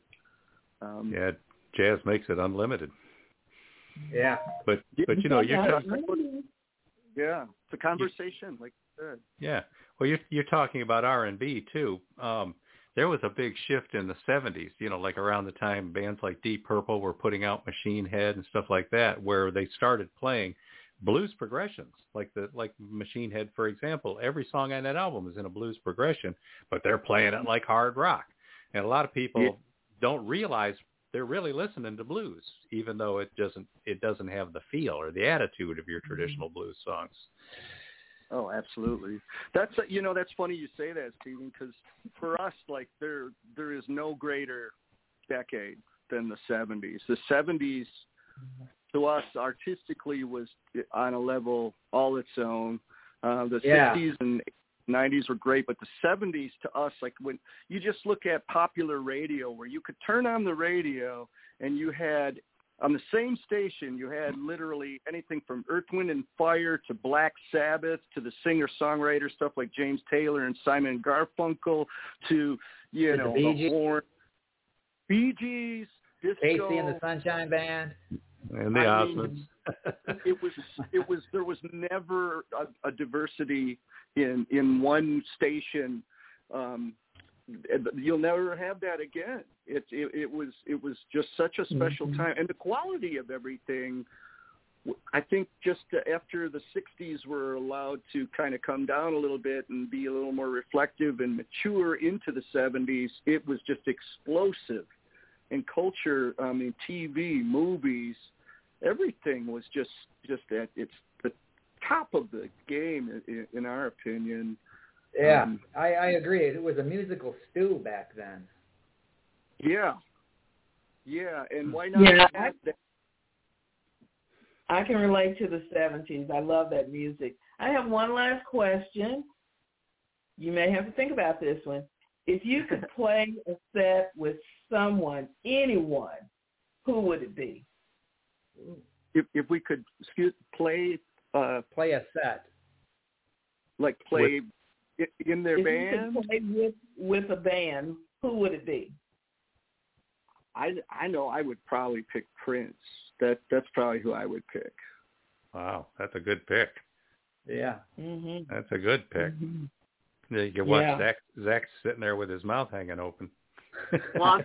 Jazz makes it unlimited. Yeah. But you know, you're talking. Yeah, it's a conversation, like you said. Yeah. Well, you're talking about R&B too. There was a big shift in the 70s, you know, like around the time bands like Deep Purple were putting out Machine Head and stuff like that, where they started playing blues progressions, like Machine Head, for example. Every song on that album is in a blues progression, but they're playing it like hard rock. And a lot of people don't realize they're really listening to blues, even though it doesn't have the feel or the attitude of your traditional blues songs. Oh, absolutely. That's funny you say that, Stephen, because for us, like there is no greater decade than the 70s. The 70s to us artistically was on a level all its own. The 60s and 90s were great, but the 70s to us, like when you just look at popular radio, where you could turn on the radio and you had, on the same station, you had literally anything from Earth, Wind and Fire to Black Sabbath to the singer-songwriter stuff like James Taylor and Simon Garfunkel to, you know, the Horn, Bee Gees, disco, Casey and the Sunshine Band. And the Osmonds. There was never a diversity in one station. You'll never have that again. It was just such a special time, and the quality of everything. I think just after the 60s were allowed to kind of come down a little bit and be a little more reflective and mature into the 70s, it was just explosive. And culture, I mean, TV, movies, everything was just at it's the top of the game, in our opinion. Yeah, I agree. It was a musical stew back then. Yeah, and why not? Yeah, I can relate to the 70s. I love that music. I have one last question. You may have to think about this one. If you could play a set with someone, anyone, who would it be? If we could play a set, like play in their band. If you could play with a band, who would it be? I know I would probably pick Prince. That's probably who I would pick. Wow, that's a good pick. Yeah, that's a good pick. You can watch Zach sitting there with his mouth hanging open. Well,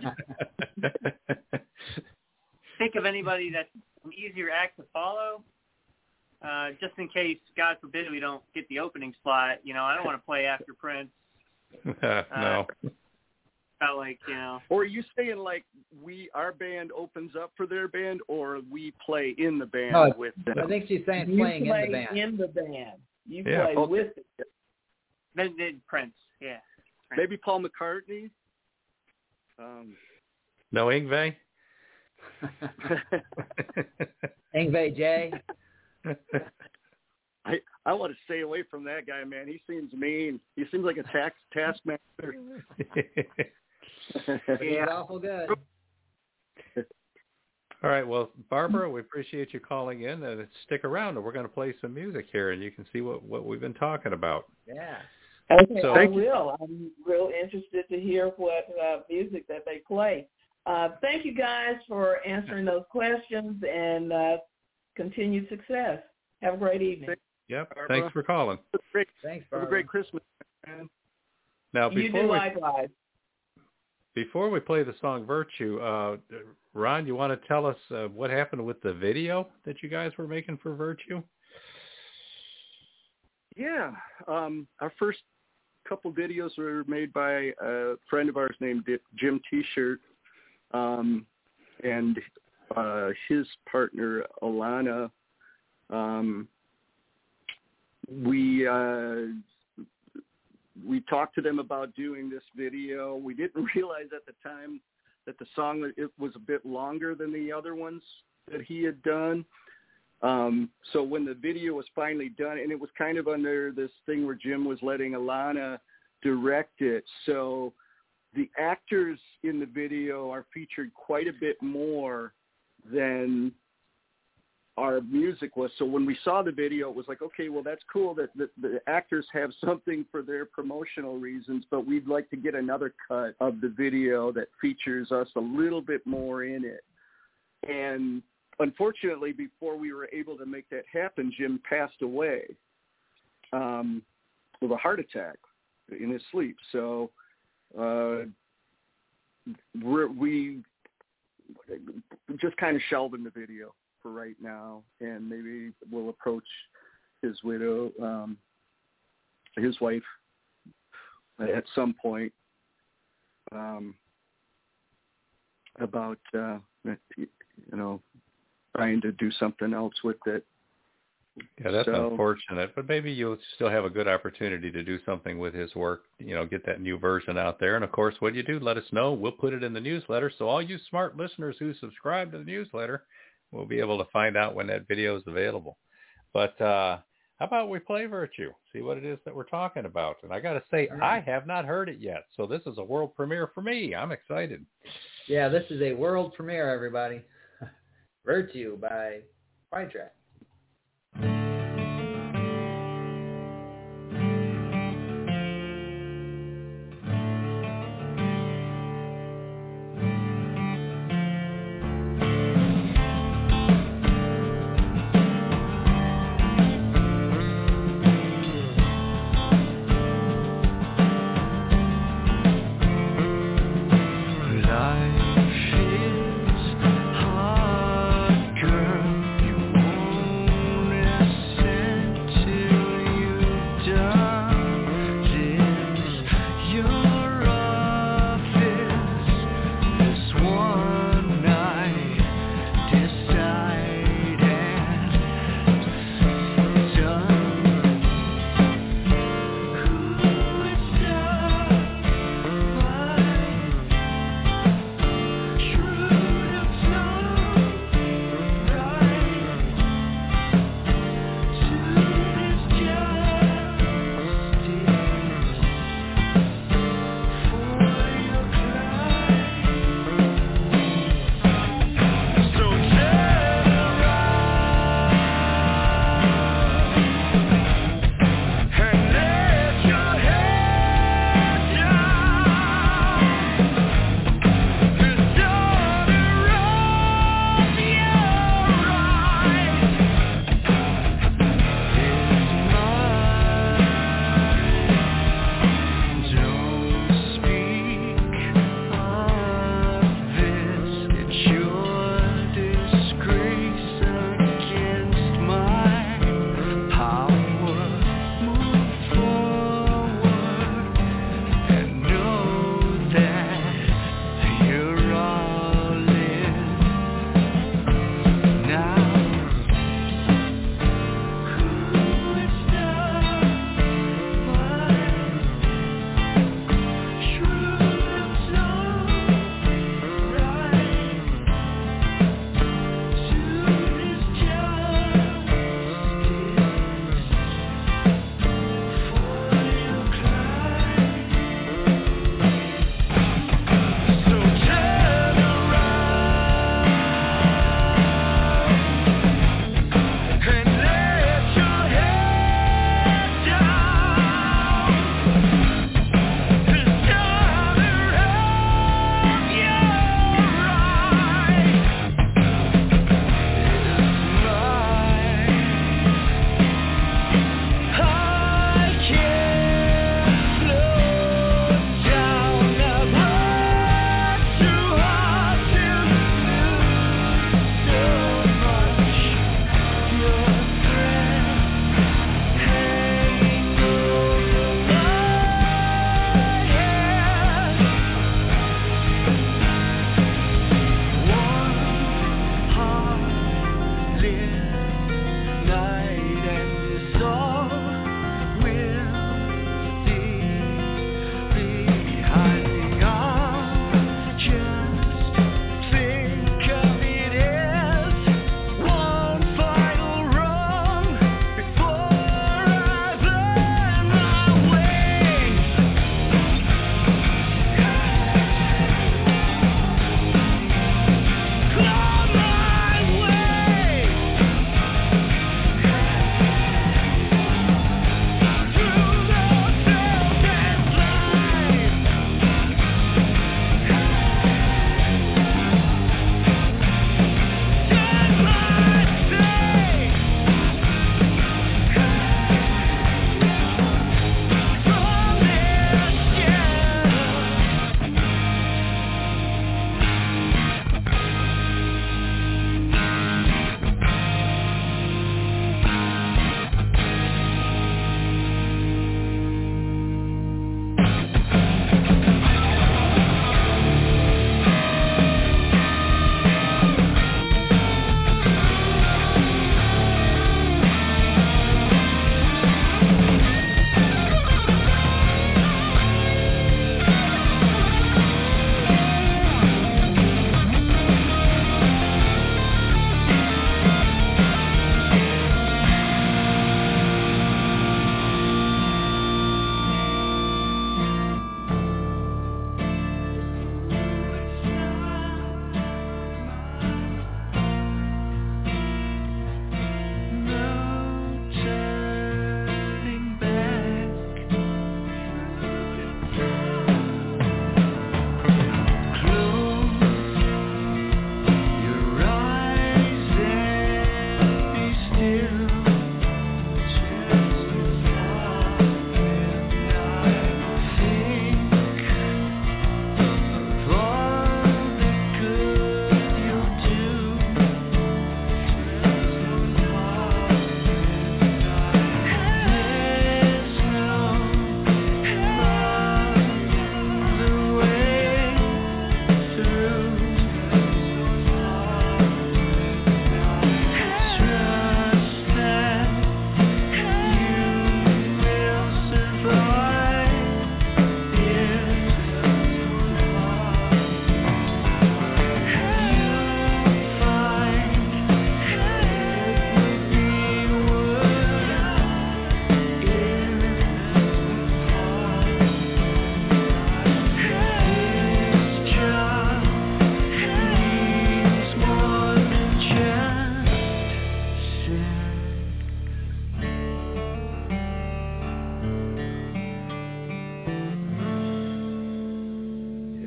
think of anybody that's an easier act to follow, just in case, God forbid, we don't get the opening slot. You know, I don't want to play after Prince. No. Like, you know. Or are you saying like our band opens up for their band, or we play in the band with them? I think she's saying playing in the band. In the band. You play with it. Then Prince, yeah. Prince. Maybe Paul McCartney. No Yngwie? Yngwie J. I want to stay away from that guy, man. He seems mean. He seems like a taskmaster. He's awful good. All right. Well, Barbara, we appreciate you calling in. And stick around, and we're going to play some music here, and you can see what we've been talking about. Yeah. Okay, So, I will. I'm real interested to hear what music that they play. Thank you guys for answering those questions, and continued success. Have a great evening. Yep. Thanks for calling. Thanks, Barbara. Have a great Christmas, man. Now, You do likewise. Before we play the song Virtue, Ron, you want to tell us what happened with the video that you guys were making for Virtue? Yeah. Our first couple videos were made by a friend of ours named Jim T-Shirt, and his partner, Alana. We talked to them about doing this video. We didn't realize at the time that the song, it was a bit longer than the other ones that he had done. So when the video was finally done, and it was kind of under this thing where Jim was letting Alana direct it. So the actors in the video are featured quite a bit more than our music was. So when we saw the video, it was like, okay, well, that's cool that the actors have something for their promotional reasons, but we'd like to get another cut of the video that features us a little bit more in it. And unfortunately, before we were able to make that happen, Jim passed away with a heart attack in his sleep. So we just kind of shelving the video for right now, and maybe we'll approach his widow, his wife, at some point about trying to do something else with it. Yeah, that's unfortunate, but maybe you'll still have a good opportunity to do something with his work, get that new version out there. And of course, when you do, let us know. We'll put it in the newsletter. So all you smart listeners who subscribe to the newsletter will be able to find out when that video is available. But how about we play Virtue, see what it is that we're talking about. And I got to say, I have not heard it yet. So this is a world premiere for me. I'm excited. Yeah, this is a world premiere, everybody. Virtue by Pride Track. Life is hard, girl. You won't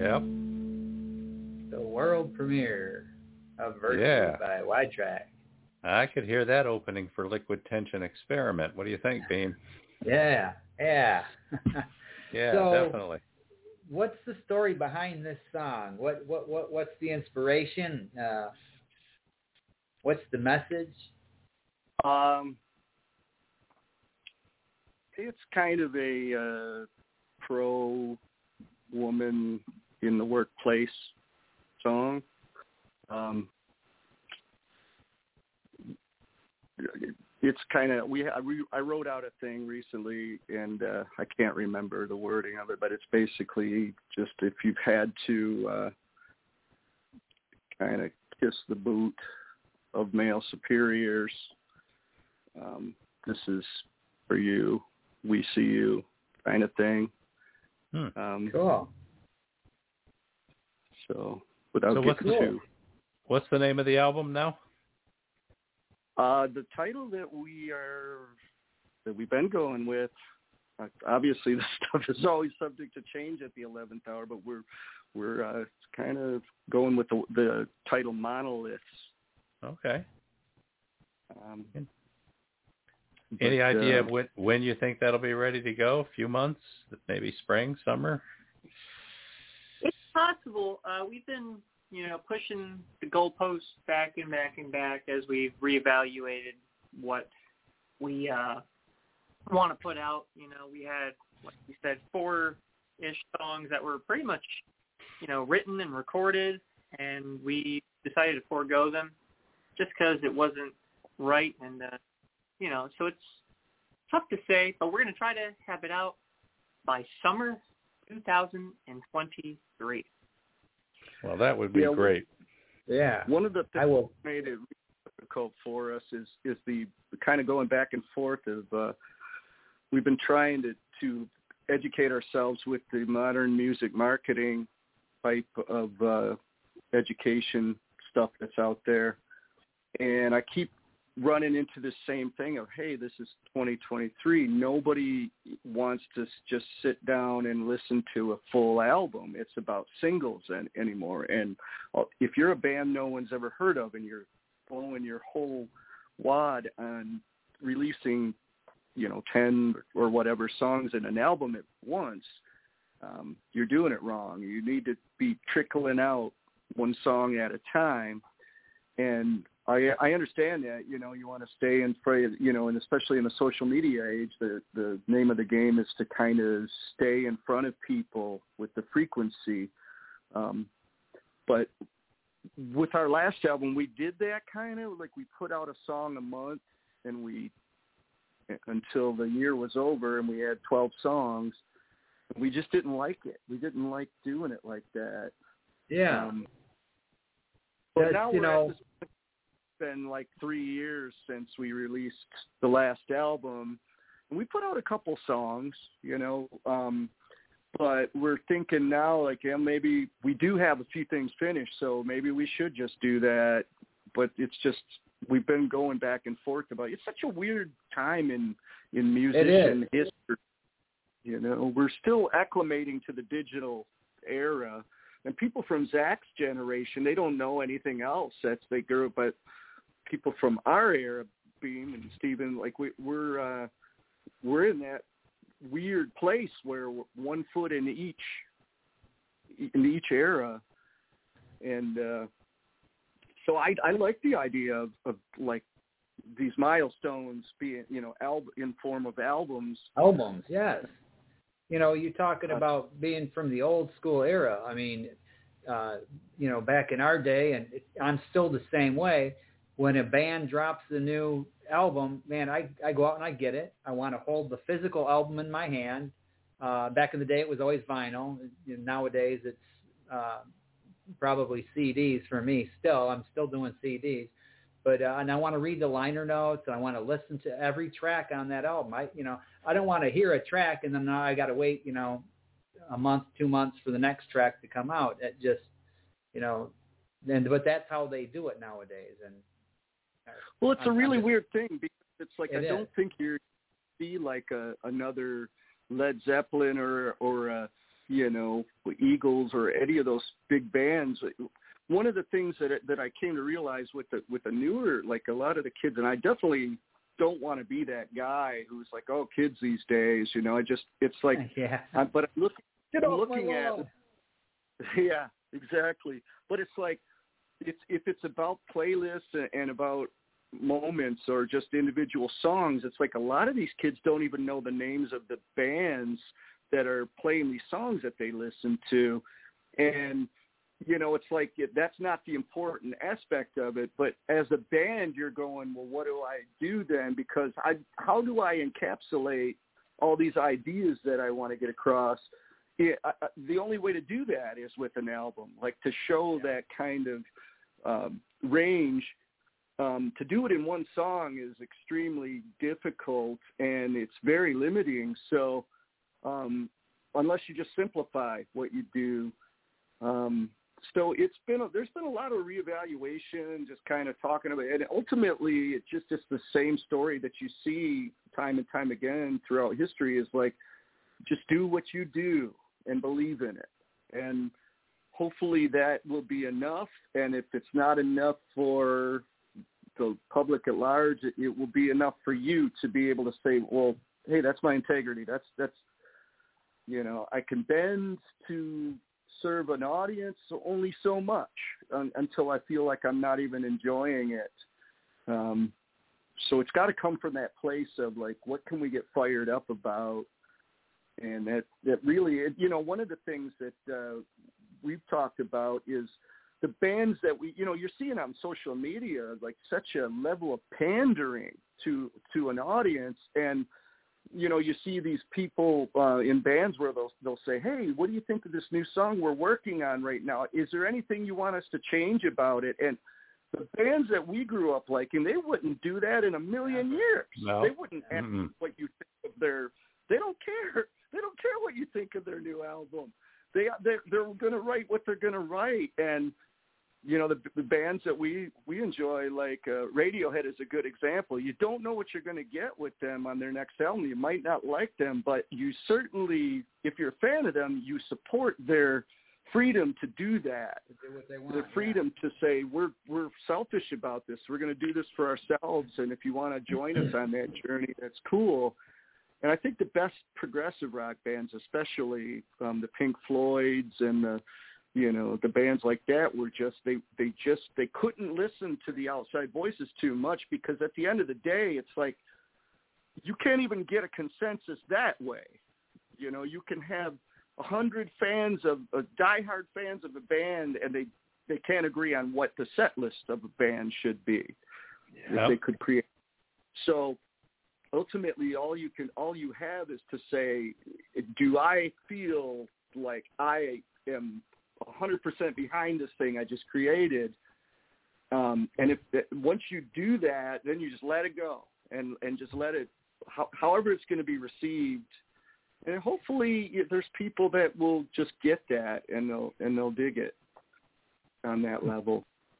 Yep. The world premiere of Virtue by Wide Track. I could hear that opening for Liquid Tension Experiment. What do you think, Beam? Yeah. Yeah, so, definitely. What's the story behind this song? What's the inspiration? What's the message? It's kind of a pro-woman in the workplace song. It's kind of I wrote out a thing recently, and I can't remember the wording of it, but it's basically just if you've had to kind of kiss the boot of male superiors, this is for you. We see you, kind of thing. Cool. So without getting too. What's the name of the album now? The title that we've been going with, obviously the stuff is always subject to change at the 11th hour, but we're kind of going with the title Monoliths. Okay. Any idea when you think that'll be ready to go? A few months? Maybe spring, summer? It's possible. We've been pushing the goalposts back and back and back as we've reevaluated what we want to put out. We had, like you said, 4-ish songs that were pretty much, written and recorded, and we decided to forego them just because it wasn't right. And, so it's tough to say, but we're going to try to have it out by summer 2023. Well, that would be great. Yeah. One of the things that made it difficult for us is the kind of going back and forth of we've been trying to educate ourselves with the modern music marketing type of education stuff that's out there. And I keep running into the same thing of, hey, this is 2023. Nobody wants to just sit down and listen to a full album. It's about singles anymore. And if you're a band no one's ever heard of and you're blowing your whole wad on releasing, 10 or whatever songs in an album at once, you're doing it wrong. You need to be trickling out one song at a time. And I understand that, you want to stay in front, and especially in the social media age, the name of the game is to kind of stay in front of people with the frequency. But with our last album, we did that kind of like we put out a song a month and until the year was over and we had 12 songs. We just didn't like it. We didn't like doing it like that. Yeah. But now we're at this been like 3 years since we released the last album, and we put out a couple songs, but we're thinking now, like, maybe we do have a few things finished, so maybe we should just do that. But it's just we've been going back and forth about it. It's such a weird time in musician history. We're still acclimating to the digital era, and people from Zach's generation, they don't know anything else. They grew up, but people from our era, Beam and Steven, like we're in that weird place where we're 1 foot in each era, and so I like the idea of like these milestones being in form of albums. Albums, yes. You're talking about being from the old school era. I mean, back in our day, and I'm still the same way. When a band drops the new album, man, I go out and I get it. I want to hold the physical album in my hand. Back in the day, it was always vinyl. Nowadays, it's probably CDs for me still. I'm still doing CDs. But and I want to read the liner notes, and I want to listen to every track on that album. I don't want to hear a track, and then now I got to wait, a month, 2 months for the next track to come out. It just, but that's how they do it nowadays. And well, it's a really weird thing because it's like I don't think you're see like another Led Zeppelin or Eagles or any of those big bands. One of the things that I came to realize with the newer, like a lot of the kids, and I definitely don't want to be that guy who's like, oh, kids these days, it's like, yeah. But I'm looking at, yeah, exactly. But it's like, if it's about playlists and about moments or just individual songs, it's like a lot of these kids don't even know the names of the bands that are playing these songs that they listen to. And, it's like that's not the important aspect of it. But as a band, you're going, well, what do I do then? Because how do I encapsulate all these ideas that I want to get across? The only way to do that is with an album, like to show that kind of range. To do it in one song is extremely difficult, and it's very limiting. So unless you just simplify what you do, so there's been a lot of reevaluation, just kind of talking about it. And ultimately, it's just the same story that you see time and time again throughout history is like, just do what you do and believe in it. And hopefully that will be enough. And if it's not enough for the public at large, it will be enough for you to be able to say, well, hey, that's my integrity. That's I can bend to serve an audience only so much until I feel like I'm not even enjoying it. So it's got to come from that place of like, what can we get fired up about? And that really, one of the things that we've talked about is the bands that you're seeing on social media, like such a level of pandering to an audience. And, you see these people in bands where they'll say, hey, what do you think of this new song we're working on right now? Is there anything you want us to change about it? And the bands that we grew up liking, they wouldn't do that in a million years. No. They wouldn't ask what you think of they don't care. They don't care what you think of their new album. They're going to write what they're going to write. And, the bands that we enjoy, like Radiohead is a good example. You don't know what you're going to get with them on their next album. You might not like them, but you certainly, if you're a fan of them, you support their freedom to do that. To do what they want, their freedom to say, we're selfish about this. We're going to do this for ourselves, and if you want to join us on that journey, that's cool. And I think the best progressive rock bands, especially the Pink Floyds and the bands like that, were just they couldn't listen to the outside voices too much, because at the end of the day, it's like you can't even get a consensus that way. You can have 100 fans of diehard fans of a band, and they can't agree on what the set list of a band should be if they could create. So ultimately, all you have is to say, do I feel like I am 100% behind this thing I just created? And if once you do that, then you just let it go and just let it, however it's going to be received. And hopefully there's people that will just get that and they'll dig it on that level.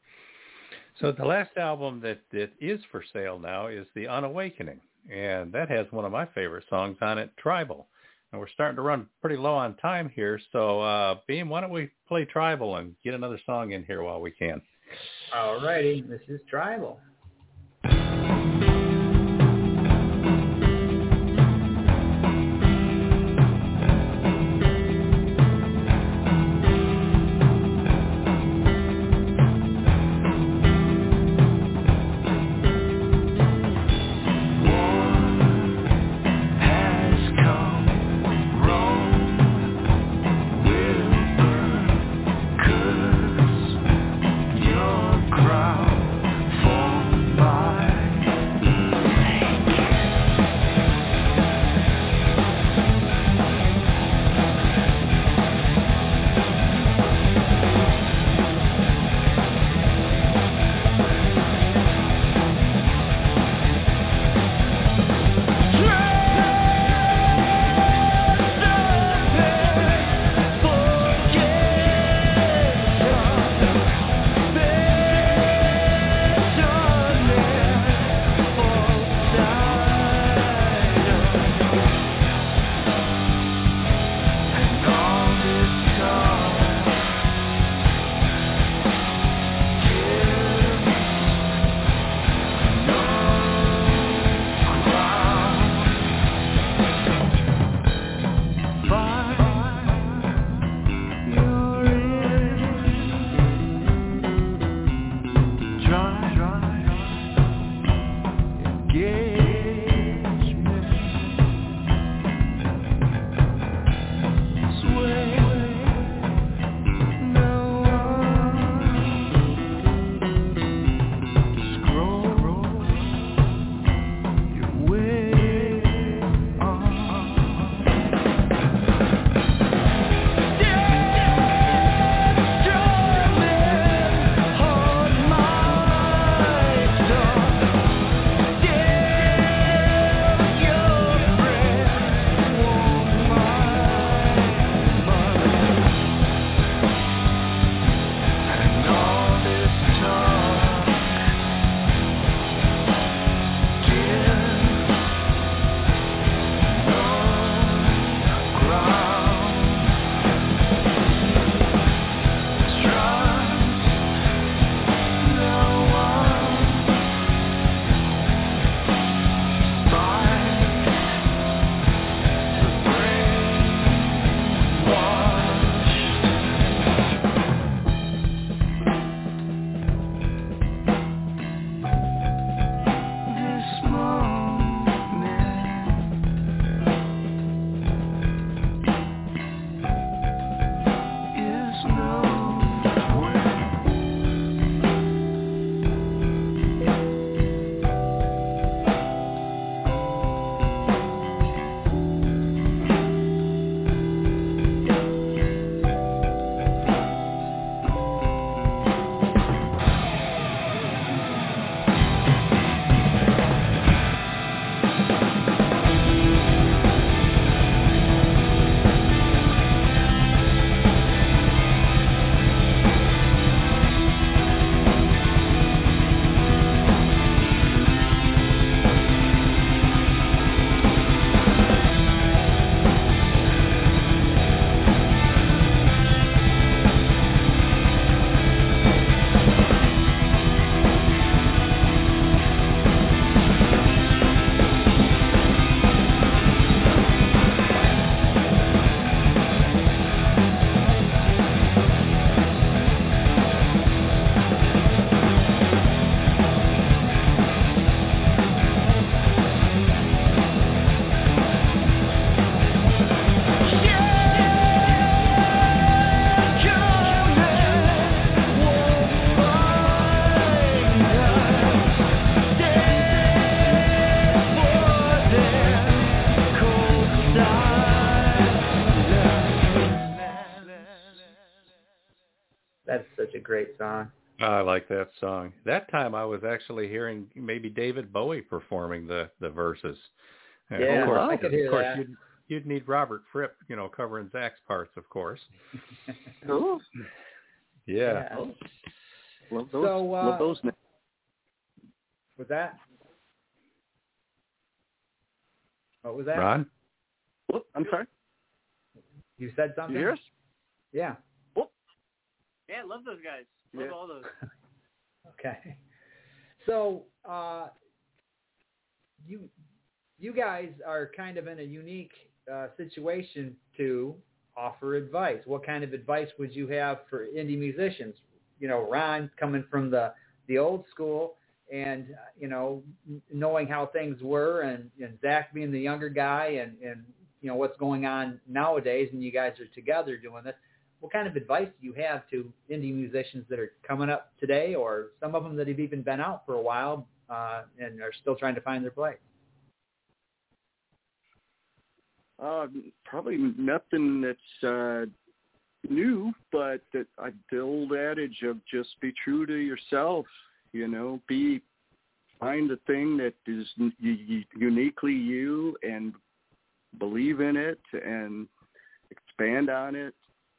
So the last album that is for sale now is The Unawakening, and that has one of my favorite songs on it, Tribal. And we're starting to run pretty low on time here, so Beam, why don't we play Tribal and get another song in here while we can? All righty, this is Tribal. Crowd for That's such a great song. I like that song. That time I was actually hearing maybe David Bowie performing the verses. Yeah, of course, I could hear that. You'd need Robert Fripp, covering Zach's parts, of course. Cool. Yeah. Oh. Love those. What's that? What was that? Ron? Oh, I'm sorry. You said something? Yes. Yeah. Oh. Yeah, love those guys. Love all those. Okay. So, you guys are kind of in a unique situation to offer advice. What kind of advice would you have for indie musicians? Ron coming from the old school and, knowing how things were and Zach being the younger guy and what's going on nowadays, and you guys are together doing this. What kind of advice do you have to indie musicians that are coming up today, or some of them that have even been out for a while and are still trying to find their place? Probably nothing that's new, but the old adage of just be true to yourself. Find the thing that is uniquely you and believe in it and expand on it.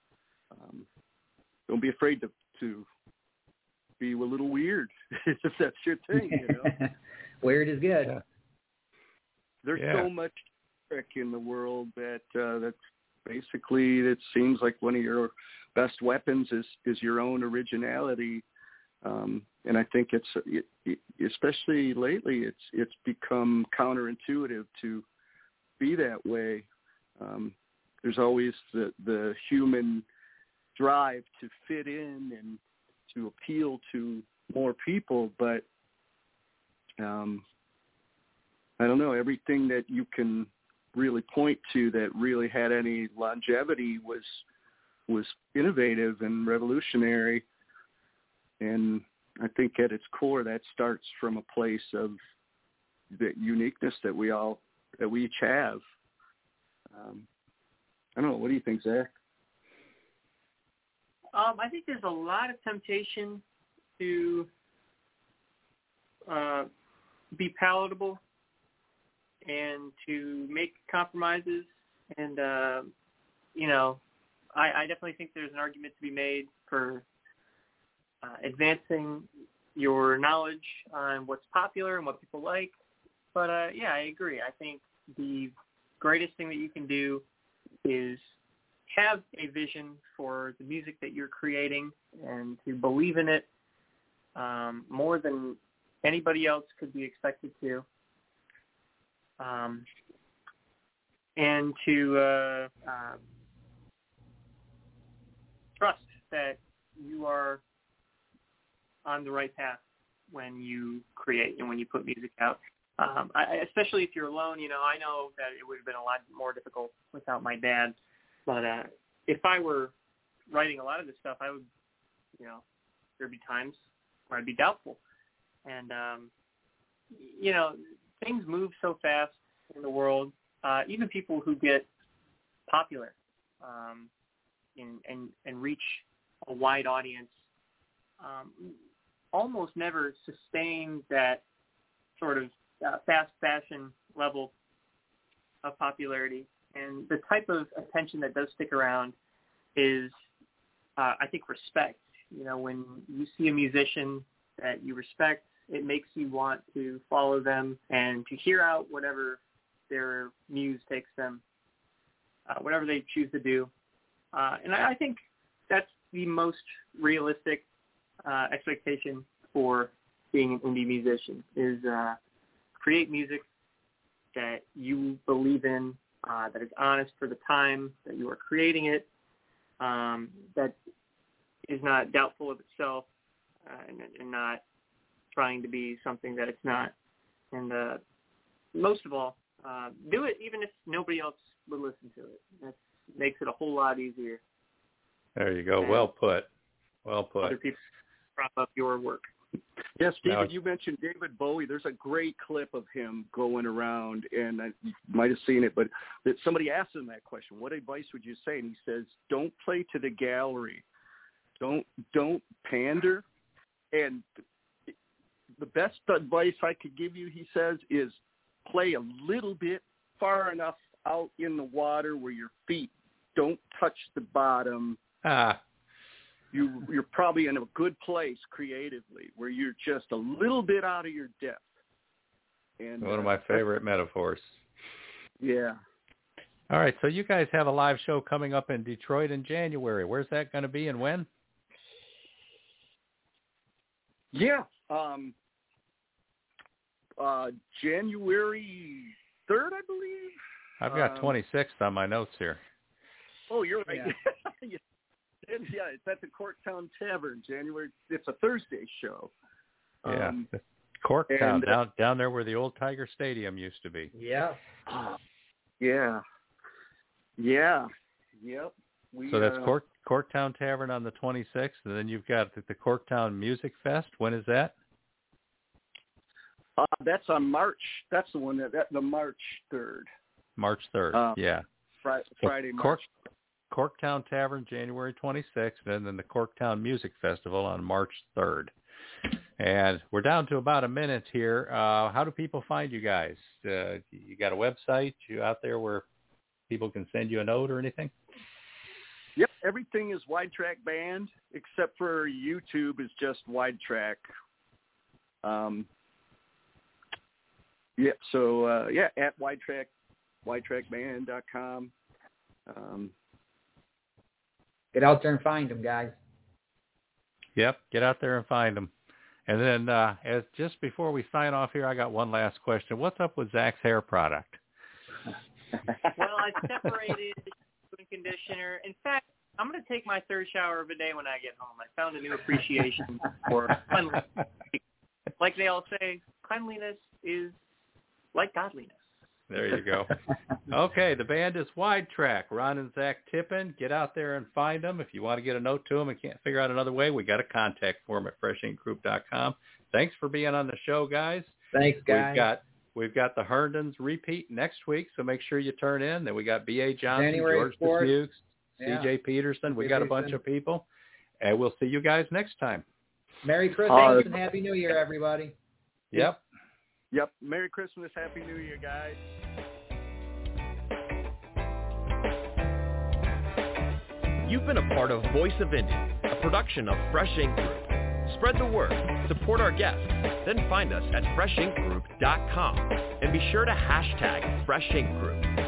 Don't be afraid to be a little weird if that's your thing. Weird is good. Yeah. There's so much trick in the world that's basically, it seems like one of your best weapons is your own originality. And I think it's especially lately, it's become counterintuitive to be that way. There's always the human drive to fit in and to appeal to more people, but I don't know, everything that you can really point to that really had any longevity was innovative and revolutionary. And I think at its core, that starts from a place of the uniqueness that we each have. I don't know. What do you think, Zach? I think there's a lot of temptation to be palatable and to make compromises. And, I definitely think there's an argument to be made for advancing your knowledge on what's popular and what people like. But, I agree. I think the greatest thing that you can do is have a vision for the music that you're creating and to believe in it more than anybody else could be expected to. And to trust that you are on the right path when you create and when you put music out. Especially if you're alone, I know that it would have been a lot more difficult without my dad. But if I were writing a lot of this stuff, I would, there'd be times where I'd be doubtful. And, things move so fast in the world. Even people who get popular and reach a wide audience almost never sustain that sort of fast fashion level of popularity. And the type of attention that does stick around is, I think, respect. When you see a musician that you respect, it makes you want to follow them and to hear out whatever their muse takes them, whatever they choose to do. And I think that's the most realistic expectation for being an indie musician is create music that you believe in, that is honest for the time that you are creating it, that is not doubtful of itself and not trying to be something that it's not. And most of all, do it even if nobody else would listen to it. That makes it a whole lot easier. There you go. Well put. Well put. Other people prop up your work. Yes, David, you mentioned David Bowie. There's a great clip of him going around, and you might have seen it, but that somebody asked him that question, what advice would you say? And he says, don't play to the gallery. Don't pander. And the best advice I could give you, he says, is play a little bit far enough out in the water where your feet don't touch the bottom. You're probably in a good place creatively where you're just a little bit out of your depth. And one of my favorite metaphors. Yeah. All right, so you guys have a live show coming up in Detroit in January. Where's that going to be and when? Yeah, January 3rd, I believe. I've got 26th on my notes here. Oh, you're right. Yeah. Yeah, it's at the Corktown Tavern, January. It's a Thursday show. Yeah, Corktown, down there where the old Tiger Stadium used to be. Yeah. Yeah. Yeah. Yep. So that's Corktown Tavern on the 26th, and then you've got the Corktown Music Fest. When is that? That's on March. That's the one the March 3rd. March 3rd. Yeah. Friday, March. Corktown Tavern, January 26th, and then the Corktown Music Festival on March 3rd. And we're down to about a minute here. How do people find you guys? You got a website? You out there where people can send you a note or anything? Yep, everything is Wide Track Band, except for YouTube is just Wide Track. At widetrackband.com. Get out there and find them, guys. Yep, get out there and find them. And then as just before we sign off here, I got one last question. What's up with Zach's hair product? Well, I separated conditioner. In fact, I'm going to take my third shower of the day when I get home. I found a new appreciation for cleanliness. Like they all say, cleanliness is like godliness. There you go. Okay, the band is Wide Track. Ron and Zach Tippin. Get out there and find them. If you want to get a note to them and can't figure out another way, we got a contact form at freshinkgroup.com. Thanks for being on the show, guys. Thanks, guys. We've got the Herndons repeat next week, so make sure you turn in. Then we got B.A. Johnson, January George 4th. Dismukes, C.J. Peterson. We got a bunch of people. And we'll see you guys next time. Merry Christmas and Happy New Year, everybody. Yep. Merry Christmas, Happy New Year, guys. You've been a part of Voice of Indy, a production of Fresh Ink Group. Spread the word, support our guests, then find us at freshinkgroup.com and be sure to hashtag Fresh Ink Group.